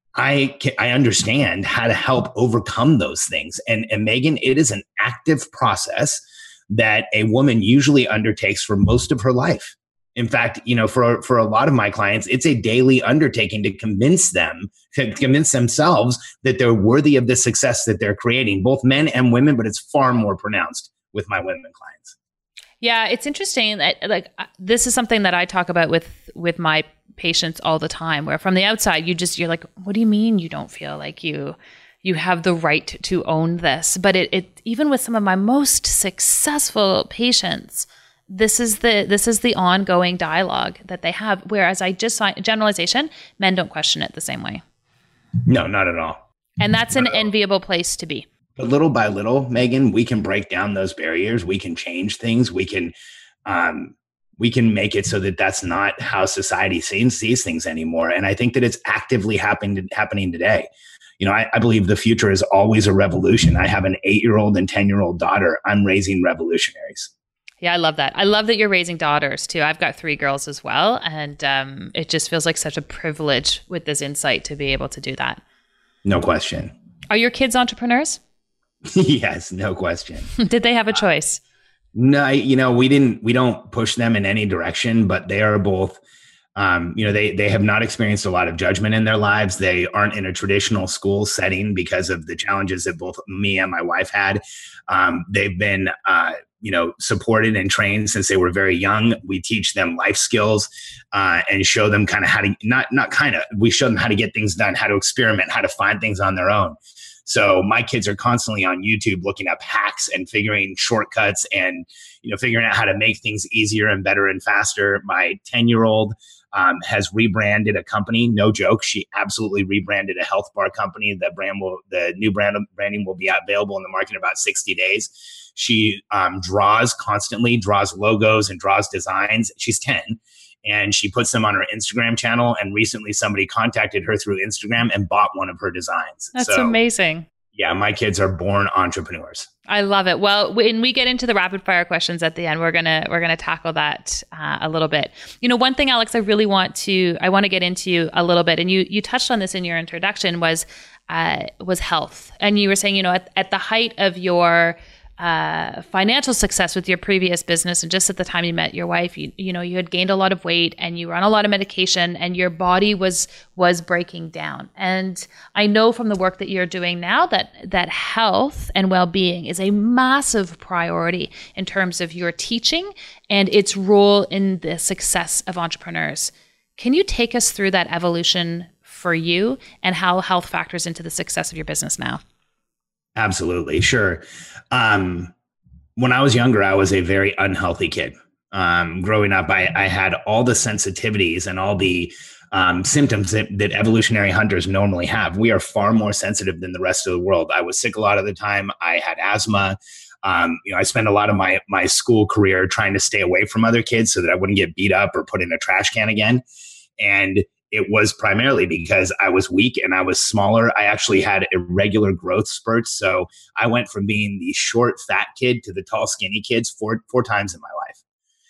I can, I understand how to help overcome those things. And, and Megan, it is an active process that a woman usually undertakes for most of her life. In fact, you know, for, for a lot of my clients, it's a daily undertaking to convince them, to convince themselves that they're worthy of the success that they're creating, both men and women, but it's far more pronounced with my women clients. Yeah, it's interesting that like this is something that I talk about with with my patients all the time, where from the outside you just you're like, what do you mean you don't feel like you you have the right to own this? But it, it even with some of my most successful patients, this is the this is the ongoing dialogue that they have. Whereas I just saw generalization, men don't question it the same way. No, not at all. And that's an enviable place to be. But little by little, Megan, we can break down those barriers. We can change things. We can, um, we can make it so that that's not how society sees, sees things anymore. And I think that it's actively happening happening today. You know, I, I believe the future is always a revolution. I have an eight-year-old and ten-year-old daughter. I'm raising revolutionaries. Yeah, I love that. I love that you're raising daughters too. I've got three girls as well. And um, it just feels like such a privilege with this insight to be able to do that. No question. Are your kids entrepreneurs? Yes, no question. Did they have a choice? Uh, no, you know, we didn't, we don't push them in any direction, but they are both, um, you know, they, they have not experienced a lot of judgment in their lives. They aren't in a traditional school setting because of the challenges that both me and my wife had. Um, they've been, uh, you know, supported and trained since they were very young. We teach them life skills uh, and show them kind of how to, not, not kind of, we show them how to get things done, how to experiment, how to find things on their own. So my kids are constantly on YouTube looking up hacks and figuring shortcuts and, you know, figuring out how to make things easier and better and faster. My ten-year-old um, has rebranded a company. No joke. She absolutely rebranded a health bar company. The brand will, the new brand branding will be available in the market in about sixty days. She um, draws constantly, draws logos and draws designs. She's ten. And she puts them on her Instagram channel. And recently somebody contacted her through Instagram and bought one of her designs. That's so, amazing. Yeah, my kids are born entrepreneurs. I love it. Well, when we get into the rapid fire questions at the end, we're gonna we're gonna tackle that uh, a little bit. You know, one thing, Alex, I really want to I want to get into a little bit, and you you touched on this in your introduction, was uh, was health, and you were saying, you know, at, at the height of your uh, financial success with your previous business, and just at the time you met your wife, you you know, you had gained a lot of weight and you were on a lot of medication, and your body was was breaking down. And I know from the work that you're doing now that that health and well-being is a massive priority in terms of your teaching and its role in the success of entrepreneurs. Can you take us through that evolution for you and how health factors into the success of your business now? Absolutely. Sure. Um, when I was younger, I was a very unhealthy kid. Um, growing up, I, I had all the sensitivities and all the um, symptoms that, that evolutionary hunters normally have. We are far more sensitive than the rest of the world. I was sick a lot of the time. I had asthma. Um, you know, I spent a lot of my, my school career trying to stay away from other kids so that I wouldn't get beat up or put in a trash can again. And it was primarily because I was weak and I was smaller. I actually had irregular growth spurts. So I went from being the short, fat kid to the tall, skinny kids four, four times in my life.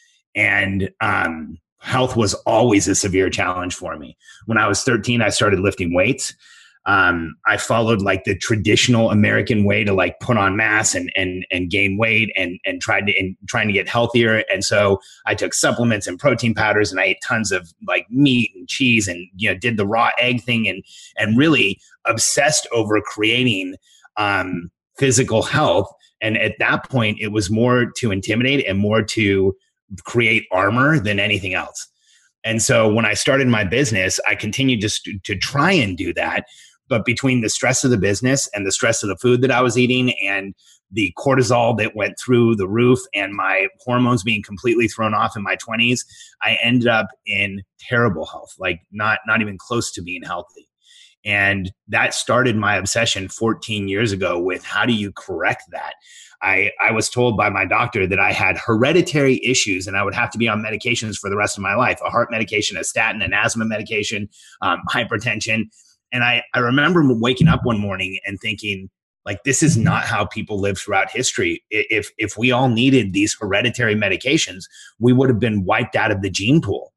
And um, health was always a severe challenge for me. When I was thirteen, I started lifting weights. Um, I followed like the traditional American way to like put on mass and and and gain weight and and tried to and trying to get healthier. And so I took supplements and protein powders, and I ate tons of like meat and cheese, and you know did the raw egg thing, and and really obsessed over creating um, physical health. And at that point, it was more to intimidate and more to create armor than anything else. And so when I started my business, I continued to st- to try and do that. But between the stress of the business and the stress of the food that I was eating and the cortisol that went through the roof and my hormones being completely thrown off in my twenties, I ended up in terrible health, like not, not even close to being healthy. And that started my obsession fourteen years ago with how do you correct that? I, I was told by my doctor that I had hereditary issues and I would have to be on medications for the rest of my life, a heart medication, a statin, an asthma medication, um, hypertension. And I, I remember waking up one morning and thinking, like, this is not how people live throughout history. If if we all needed these hereditary medications, we would have been wiped out of the gene pool.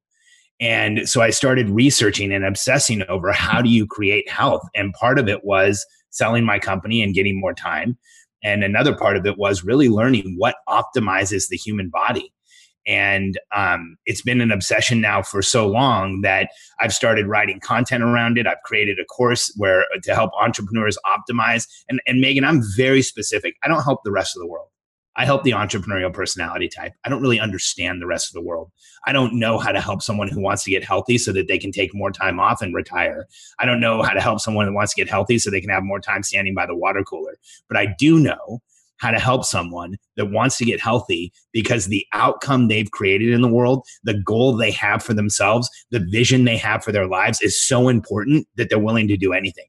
And so I started researching and obsessing over how do you create health? And part of it was selling my company and getting more time. And another part of it was really learning what optimizes the human body. And um, it's been an obsession now for so long that I've started writing content around it. I've created a course where to help entrepreneurs optimize. And, and Megan, I'm very specific. I don't help the rest of the world. I help the entrepreneurial personality type. I don't really understand the rest of the world. I don't know how to help someone who wants to get healthy so that they can take more time off and retire. I don't know how to help someone who wants to get healthy so they can have more time standing by the water cooler. But I do know how to help someone that wants to get healthy because the outcome they've created in the world, the goal they have for themselves, the vision they have for their lives is so important that they're willing to do anything.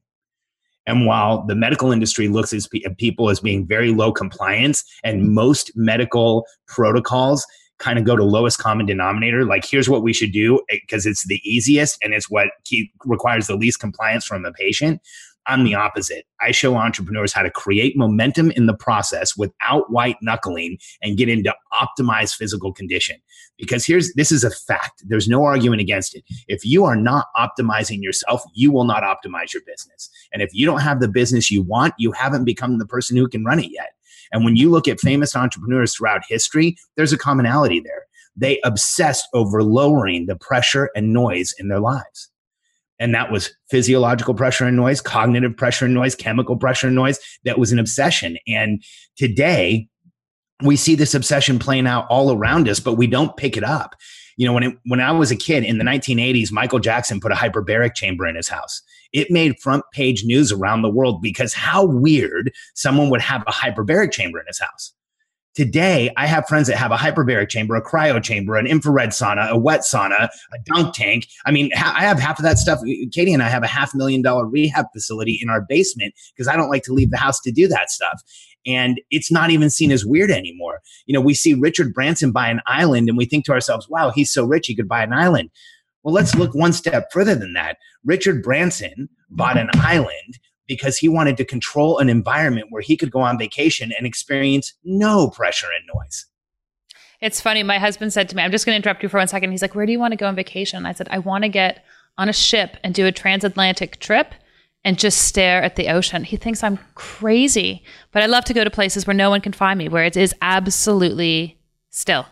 And while the medical industry looks at people as being very low compliance and most medical protocols kind of go to lowest common denominator, like here's what we should do because it's the easiest and it's what keep, requires the least compliance from the patient. I'm the opposite. I show entrepreneurs how to create momentum in the process without white knuckling and get into optimized physical condition. Because here's, this is a fact. There's no argument against it. If you are not optimizing yourself, you will not optimize your business. And if you don't have the business you want, you haven't become the person who can run it yet. And when you look at famous entrepreneurs throughout history, there's a commonality there. They obsessed over lowering the pressure and noise in their lives. And that was physiological pressure and noise, cognitive pressure and noise, chemical pressure and noise. That was an obsession. And today we see this obsession playing out all around us, but we don't pick it up. You know, when it, when I was a kid in the nineteen eighties, Michael Jackson put a hyperbaric chamber in his house. It made front page news around the world because how weird someone would have a hyperbaric chamber in his house. Today, I have friends that have a hyperbaric chamber, a cryo chamber, an infrared sauna, a wet sauna, a dunk tank. I mean, ha- I have half of that stuff. Katie and I have a half million dollar rehab facility in our basement because I don't like to leave the house to do that stuff. And it's not even seen as weird anymore. You know, we see Richard Branson buy an island and we think to ourselves, wow, he's so rich, he could buy an island. Well, let's look one step further than that. Richard Branson bought an island because he wanted to control an environment where he could go on vacation and experience no pressure and noise. It's funny. My husband said to me, I'm just going to interrupt you for one second. He's like, where do you want to go on vacation? I said, I want to get on a ship and do a transatlantic trip and just stare at the ocean. He thinks I'm crazy, but I love to go to places where no one can find me, where it is absolutely still.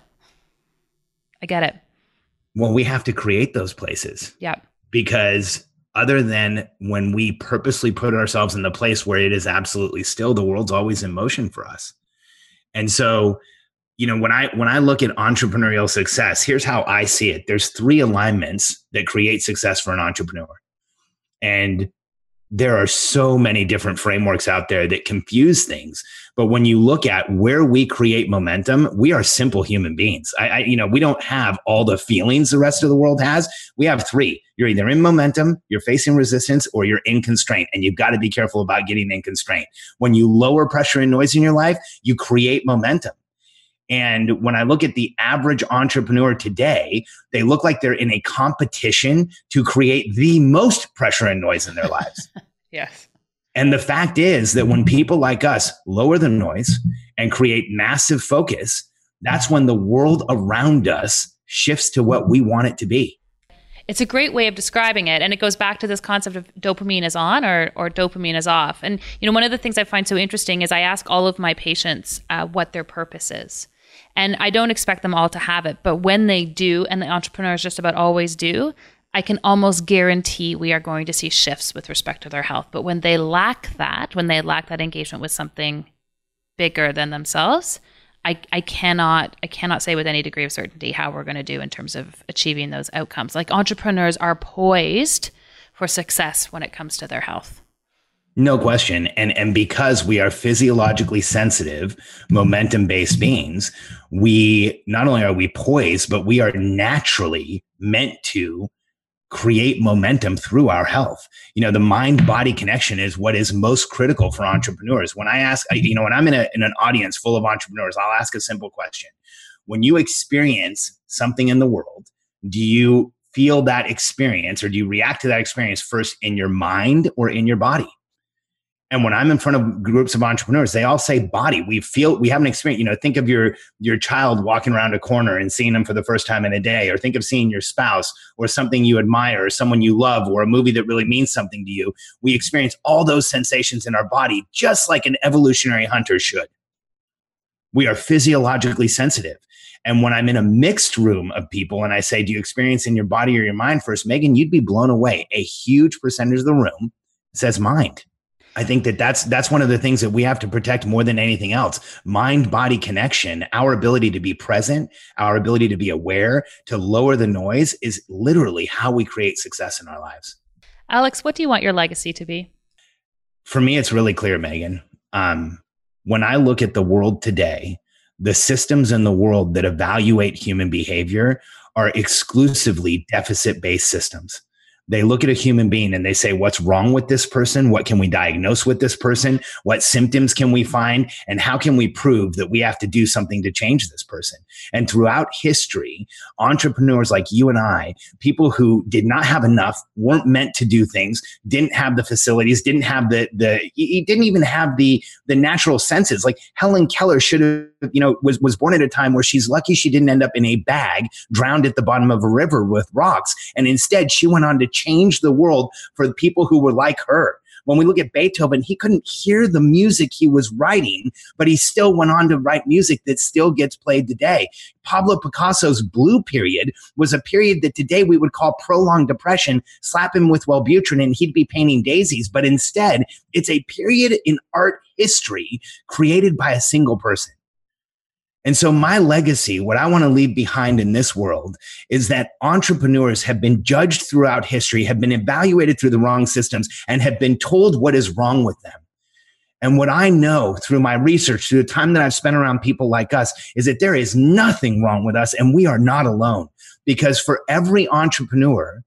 I get it. Well, we have to create those places. Yeah. Because other than when we purposely put ourselves in the place where it is absolutely still, the world's always in motion for us. And so, you know, when I when I look at entrepreneurial success, here's how I see it. There's three alignments that create success for an entrepreneur. And there are so many different frameworks out there that confuse things. But when you look at where we create momentum, we are simple human beings. I, I, you know, we don't have all the feelings the rest of the world has. We have three. You're either in momentum, you're facing resistance, or you're in constraint. And you've got to be careful about getting in constraint. When you lower pressure and noise in your life, you create momentum. And when I look at the average entrepreneur today, they look like they're in a competition to create the most pressure and noise in their lives. Yes. And the fact is that when people like us lower the noise and create massive focus, that's when the world around us shifts to what we want it to be. It's a great way of describing it. And it goes back to this concept of dopamine is on or, or dopamine is off. And, you know, one of the things I find so interesting is I ask all of my patients uh, what their purpose is. And I don't expect them all to have it. But when they do, and the entrepreneurs just about always do, I can almost guarantee we are going to see shifts with respect to their health. But when they lack that, when they lack that engagement with something bigger than themselves, I, I cannot I cannot say with any degree of certainty how we're going to do in terms of achieving those outcomes. Like entrepreneurs are poised for success when it comes to their health. No question. And, and because we are physiologically sensitive, momentum-based beings, we not only are we poised, but we are naturally meant to create momentum through our health. You know, the mind-body connection is what is most critical for entrepreneurs. When I ask, you know, when I'm in, a, in an audience full of entrepreneurs, I'll ask a simple question. When you experience something in the world, do you feel that experience or do you react to that experience first in your mind or in your body? And when I'm in front of groups of entrepreneurs, they all say body. We feel, we have an experience, you know, think of your, your child walking around a corner and seeing them for the first time in a day, or think of seeing your spouse or something you admire or someone you love or a movie that really means something to you. We experience all those sensations in our body, just like an evolutionary hunter should. We are physiologically sensitive. And when I'm in a mixed room of people and I say, do you experience in your body or your mind first? Megan, you'd be blown away. A huge percentage of the room says mind. I think that that's, that's one of the things that we have to protect more than anything else. Mind-body connection, our ability to be present, our ability to be aware, to lower the noise is literally how we create success in our lives. Alex, what do you want your legacy to be? For me, it's really clear, Megan. Um, when I look at the world today, the systems in the world that evaluate human behavior are exclusively deficit-based systems. They look at a human being and they say, what's wrong with this person? What can we diagnose with this person? What symptoms can we find? And how can we prove that we have to do something to change this person? And throughout history, entrepreneurs like you and I, people who did not have enough, weren't meant to do things, didn't have the facilities, didn't have the, the, didn't even have the, the natural senses. Like Helen Keller should have, you know, was, was born at a time where she's lucky she didn't end up in a bag drowned at the bottom of a river with rocks. And instead she went on to change the world for the people who were like her. When we look at Beethoven, he couldn't hear the music he was writing, but he still went on to write music that still gets played today. Pablo Picasso's Blue Period was a period that today we would call prolonged depression. Slap him with Wellbutrin and he'd be painting daisies. But instead, it's a period in art history created by a single person. And so my legacy, what I want to leave behind in this world, is that entrepreneurs have been judged throughout history, have been evaluated through the wrong systems, and have been told what is wrong with them. And what I know through my research, through the time that I've spent around people like us, is that there is nothing wrong with us and we are not alone. Because for every entrepreneur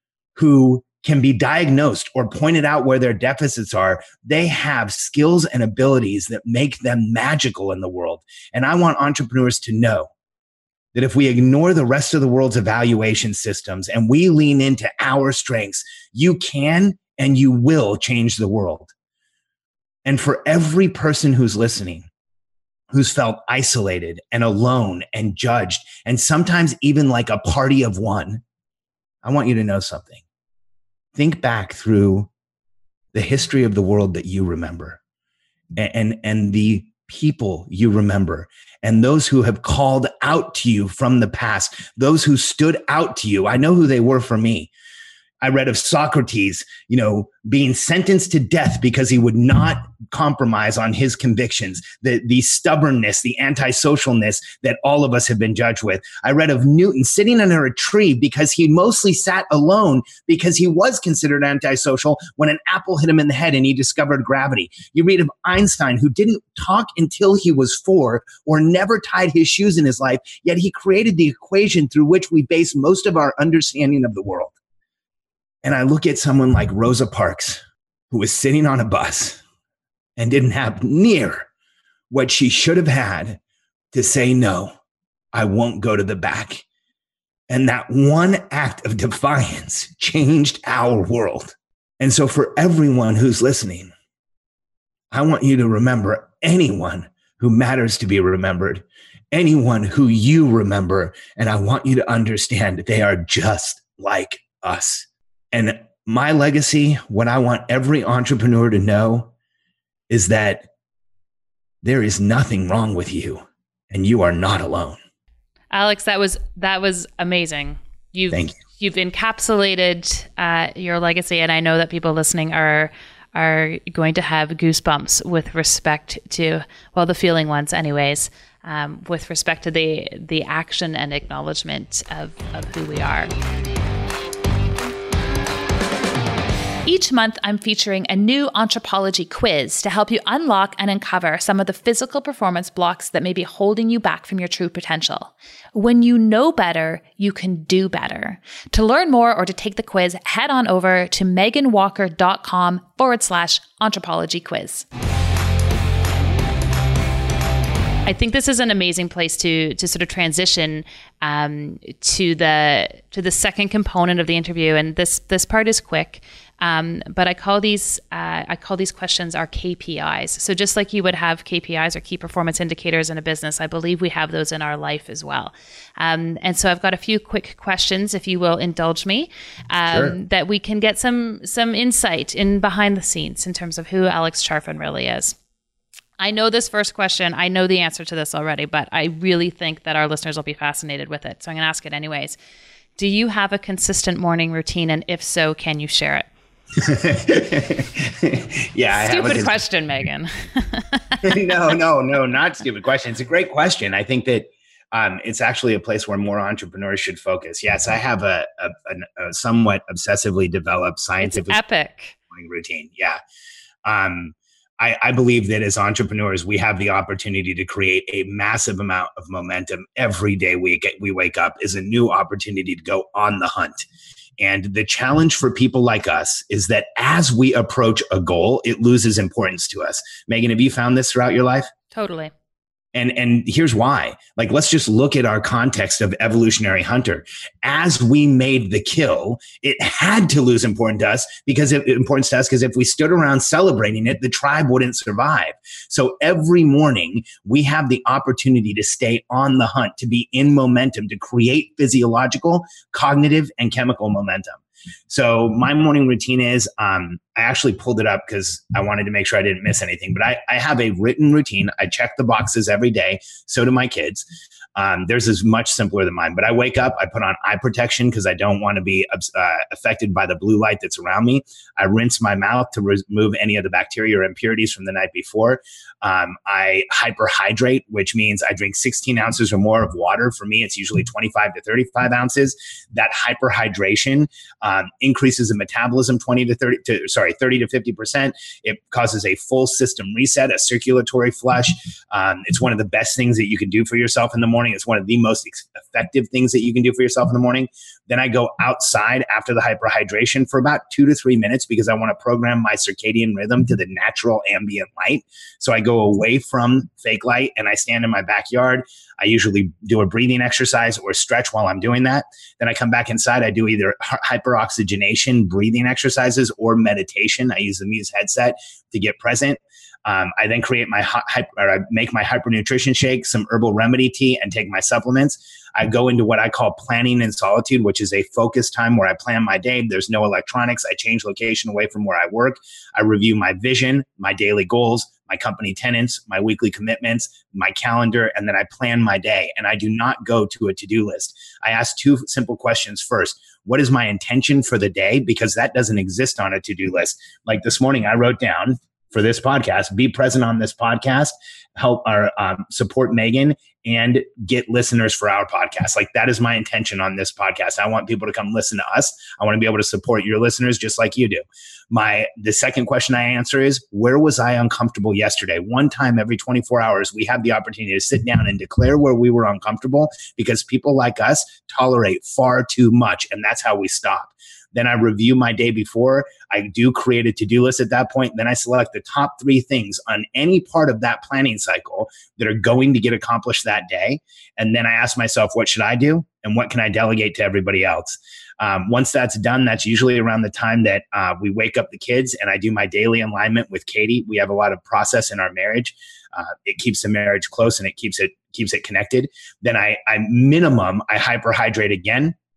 who can be diagnosed or pointed out where their deficits are, they have skills and abilities that make them magical in the world. And I want entrepreneurs to know that if we ignore the rest of the world's evaluation systems and we lean into our strengths, you can and you will change the world. And for every person who's listening, who's felt isolated and alone and judged, and sometimes even like a party of one, I want you to know something. Think back through the history of the world that you remember and, and, and the people you remember and those who have called out to you from the past, those who stood out to you. I know who they were for me. I read of Socrates, you know, being sentenced to death because he would not compromise on his convictions, the, the stubbornness, the antisocialness that all of us have been judged with. I read of Newton sitting under a tree because he mostly sat alone because he was considered antisocial when an apple hit him in the head and he discovered gravity. You read of Einstein, who didn't talk until he was four or never tied his shoes in his life, yet he created the equation through which we base most of our understanding of the world. And I look at someone like Rosa Parks, who was sitting on a bus and didn't have near what she should have had to say, no, I won't go to the back. And that one act of defiance changed our world. And so for everyone who's listening, I want you to remember anyone who matters to be remembered, anyone who you remember. And I want you to understand that they are just like us. And my legacy, what I want every entrepreneur to know is that there is nothing wrong with you and you are not alone. Alex, that was that was amazing. You've Thank you. You've encapsulated uh, your legacy, and I know that people listening are are going to have goosebumps with respect to, well, the feeling ones anyways, um, with respect to the the action and acknowledgement of, of who we are. Each month, I'm featuring a new Anthropology quiz to help you unlock and uncover some of the physical performance blocks that may be holding you back from your true potential. When you know better, you can do better. To learn more or to take the quiz, head on over to meganwalker.com forward slash anthropology quiz. I think this is an amazing place to to sort of transition um, to the to the second component of the interview, and this this part is quick, um, but I call these uh, I call these questions our K P Is. So just like you would have K P Is or key performance indicators in a business, I believe we have those in our life as well. Um, and so I've got a few quick questions, if you will indulge me, um, Sure. that we can get some some insight in behind the scenes in terms of who Alex Charfen really is. I know this first question, I know the answer to this already, but I really think that our listeners will be fascinated with it. So I'm going to ask it anyways. Do you have a consistent morning routine? And if so, can you share it? yeah. I stupid have a, question, Megan. no, no, no, not stupid question. It's a great question. I think that um, it's actually a place where more entrepreneurs should focus. Yes, I have a, a, a, a somewhat obsessively developed scientific it's epic morning routine. Yeah. Um, I, I believe that as entrepreneurs, we have the opportunity to create a massive amount of momentum every day we get, we wake up is a new opportunity to go on the hunt. And the challenge for people like us is that as we approach a goal, it loses importance to us. Megan, have you found this throughout your life? Totally. And and here's why. Like, let's just look at our context of evolutionary hunter. As we made the kill, it had to lose importance to us because it, importance to us because if we stood around celebrating it, the tribe wouldn't survive. So every morning we have the opportunity to stay on the hunt, to be in momentum, to create physiological, cognitive, and chemical momentum. So my morning routine is, um, I actually pulled it up because I wanted to make sure I didn't miss anything, but I, I have a written routine. I check the boxes every day. So do my kids. Um, theirs is much simpler than mine, but I wake up, I put on eye protection because I don't want to be uh, affected by the blue light that's around me. I rinse my mouth to remove any of the bacteria or impurities from the night before. Um, I hyperhydrate, which means I drink sixteen ounces or more of water. For me, it's usually twenty-five to thirty-five ounces. That hyperhydration um, increases the metabolism twenty to thirty to, sorry, thirty to fifty percent. It causes a full system reset, a circulatory flush. Um, it's one of the best things that you can do for yourself in the morning. It's one of the most effective things that you can do for yourself in the morning. Then I go outside after the hyperhydration for about two to three minutes because I want to program my circadian rhythm to the natural ambient light. So I go away from fake light and I stand in my backyard. I usually do a breathing exercise or stretch while I'm doing that. Then I come back inside. I do either hyperoxygenation breathing exercises or meditation. I use the Muse headset to get present. Um, I then create my hy- or I make my hypernutrition shake, some herbal remedy tea, and take my supplements. I go into what I call planning in solitude, which is a focused time where I plan my day. There's no electronics. I change location away from where I work. I review my vision, my daily goals, my company tenants, my weekly commitments, my calendar, and then I plan my day. And I do not go to a to-do list. I ask two simple questions first. What is my intention for the day? Because that doesn't exist on a to-do list. Like this morning, I wrote down for this podcast, be present on this podcast, help our um, support Megan, and get listeners for our podcast. Like that is my intention on this podcast. I want people to come listen to us. I want to be able to support your listeners just like you do. My the second question I answer is, where was I uncomfortable yesterday? One time every twenty-four hours, we have the opportunity to sit down and declare where we were uncomfortable because people like us tolerate far too much, and that's how we stop. Then I review my day before. I do create a to-do list at that point. Then I select the top three things on any part of that planning cycle that are going to get accomplished that day. And then I ask myself, what should I do? And what can I delegate to everybody else? Um, once that's done, that's usually around the time that uh, we wake up the kids and I do my daily alignment with Katie. We have a lot of process in our marriage. Uh, it keeps the marriage close and it keeps it keeps it connected. Then I, I minimum, I hyperhydrate again.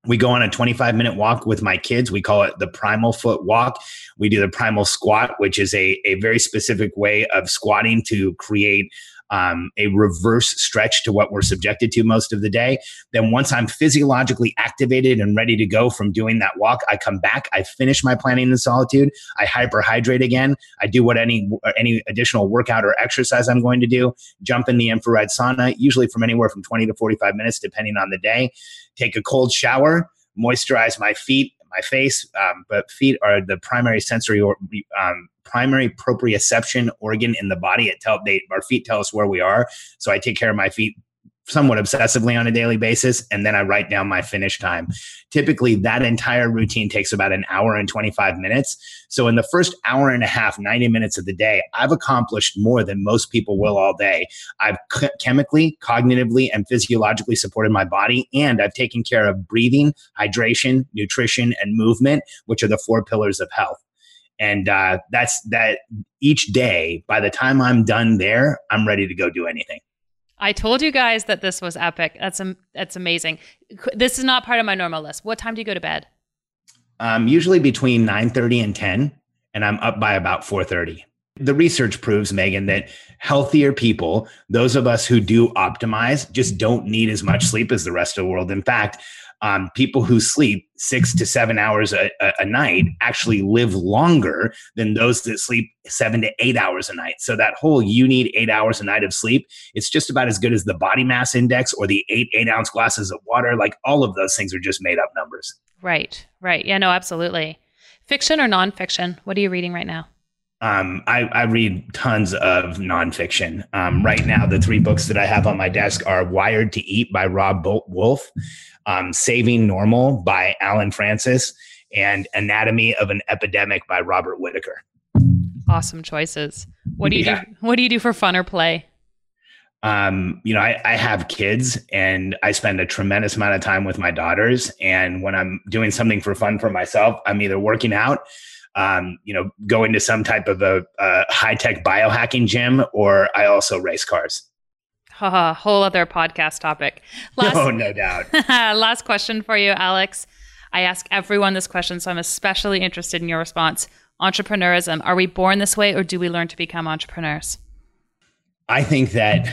We go on a twenty-five minute walk with my kids. We call it the primal foot walk. We do the primal squat, which is a, a very specific way of squatting to create um, a reverse stretch to what we're subjected to most of the day. Then once I'm physiologically activated and ready to go from doing that walk, I come back, I finish my planning in solitude, I hyperhydrate again. I do what any, any additional workout or exercise I'm going to do, jump in the infrared sauna, usually from anywhere from twenty to forty-five minutes, depending on the day, take a cold shower, moisturize my feet, my face, um, but feet are the primary sensory or um, primary proprioception organ in the body. It tell they our feet tell us where we are. So I take care of my feet somewhat obsessively on a daily basis, and then I write down my finish time. Typically, that entire routine takes about an hour and twenty-five minutes. So in the first hour and a half, ninety minutes of the day, I've accomplished more than most people will all day. I've ch- chemically, cognitively, and physiologically supported my body, and I've taken care of breathing, hydration, nutrition, and movement, which are the four pillars of health. And uh, that's that each day, by the time I'm done there, I'm ready to go do anything. I told you guys that this was epic. That's um, that's amazing. This is not part of my normal list. What time do you go to bed? Um, usually between nine thirty and ten, and I'm up by about four thirty. The research proves, Megan, that healthier people, those of us who do optimize, just don't need as much sleep as the rest of the world. In fact, um, people who sleep six to seven hours a, a, a night actually live longer than those that sleep seven to eight hours a night. So that whole you need eight hours a night of sleep, it's just about as good as the body mass index or the eight eight ounce glasses of water. Like all of those things are just made up numbers. Right, right. Yeah, no, absolutely. Fiction or nonfiction? What are you reading right now? Um, I, I read tons of nonfiction. Um, right now, the three books that I have on my desk are Wired to Eat by Rob Wolf, um, Saving Normal by Alan Francis, and Anatomy of an Epidemic by Robert Whitaker. Awesome choices. What do you yeah. do? What do you do for fun or play? Um, you know, I, I have kids, and I spend a tremendous amount of time with my daughters. And when I'm doing something for fun for myself, I'm either working out, Um, you know, go into some type of a, a high-tech biohacking gym, or I also race cars. Haha, whole other podcast topic. Last, oh, no doubt. Last question for you, Alex. I ask everyone this question, so I'm especially interested in your response. Entrepreneurism, are we born this way, or do we learn to become entrepreneurs? I think that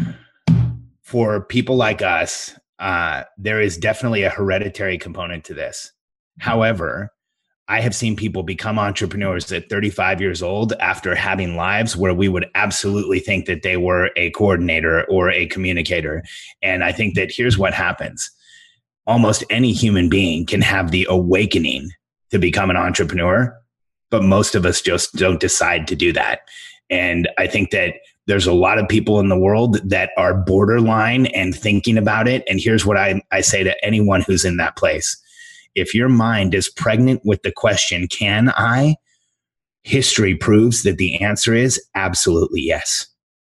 for people like us, uh, there is definitely a hereditary component to this. However, I have seen people become entrepreneurs at thirty-five years old after having lives where we would absolutely think that they were a coordinator or a communicator. And I think that here's what happens. Almost any human being can have the awakening to become an entrepreneur, but most of us just don't decide to do that. And I think that there's a lot of people in the world that are borderline and thinking about it. And here's what I, I say to anyone who's in that place. If your mind is pregnant with the question, can I? History proves that the answer is absolutely yes.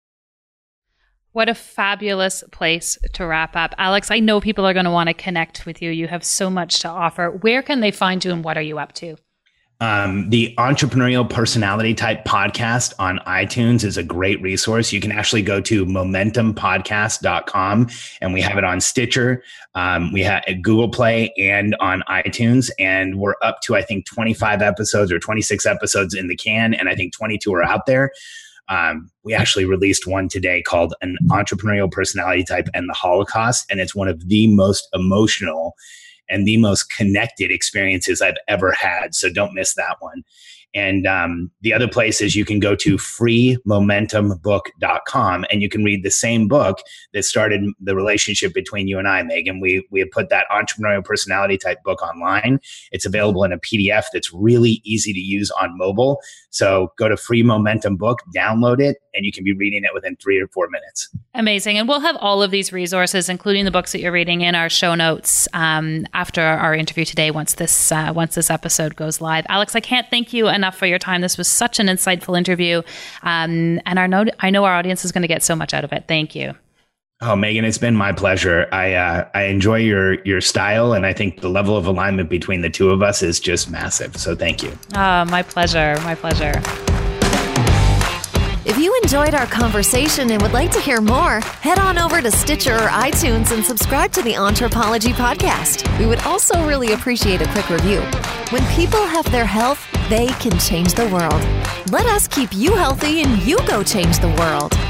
What a fabulous place to wrap up. Alex, I know people are going to want to connect with you. You have so much to offer. Where can they find you, and what are you up to? Um, the Entrepreneurial Personality Type podcast on iTunes is a great resource. You can actually go to momentum podcast dot com, and we have it on Stitcher. Um, we have at Google Play and on iTunes, and we're up to, I think, twenty-five episodes or twenty-six episodes in the can, and I think twenty-two are out there. Um, we actually released one today called An Entrepreneurial Personality Type and the Holocaust, and it's one of the most emotional and the most connected experiences I've ever had. So don't miss that one. And um, the other place is you can go to free momentum book dot com, and you can read the same book that started the relationship between you and I, Megan. We we have put that Entrepreneurial Personality Type book online. It's available in a P D F that's really easy to use on mobile. So go to Free Momentum Book, download it, and you can be reading it within three or four minutes. Amazing. And we'll have all of these resources, including the books that you're reading, in our show notes um, after our interview today, once this uh, once this episode goes live. Alex, I can't thank you enough for your time. This was such an insightful interview. Um, and our no- I know our audience is going to get so much out of it. Thank you. Oh, Megan, it's been my pleasure. I uh, I enjoy your your style, and I think the level of alignment between the two of us is just massive. So thank you. Oh, my pleasure. My pleasure. If you enjoyed our conversation and would like to hear more, head on over to Stitcher or iTunes and subscribe to the Anthropology Podcast. We would also really appreciate a quick review. When people have their health, they can change the world. Let us keep you healthy and you go change the world.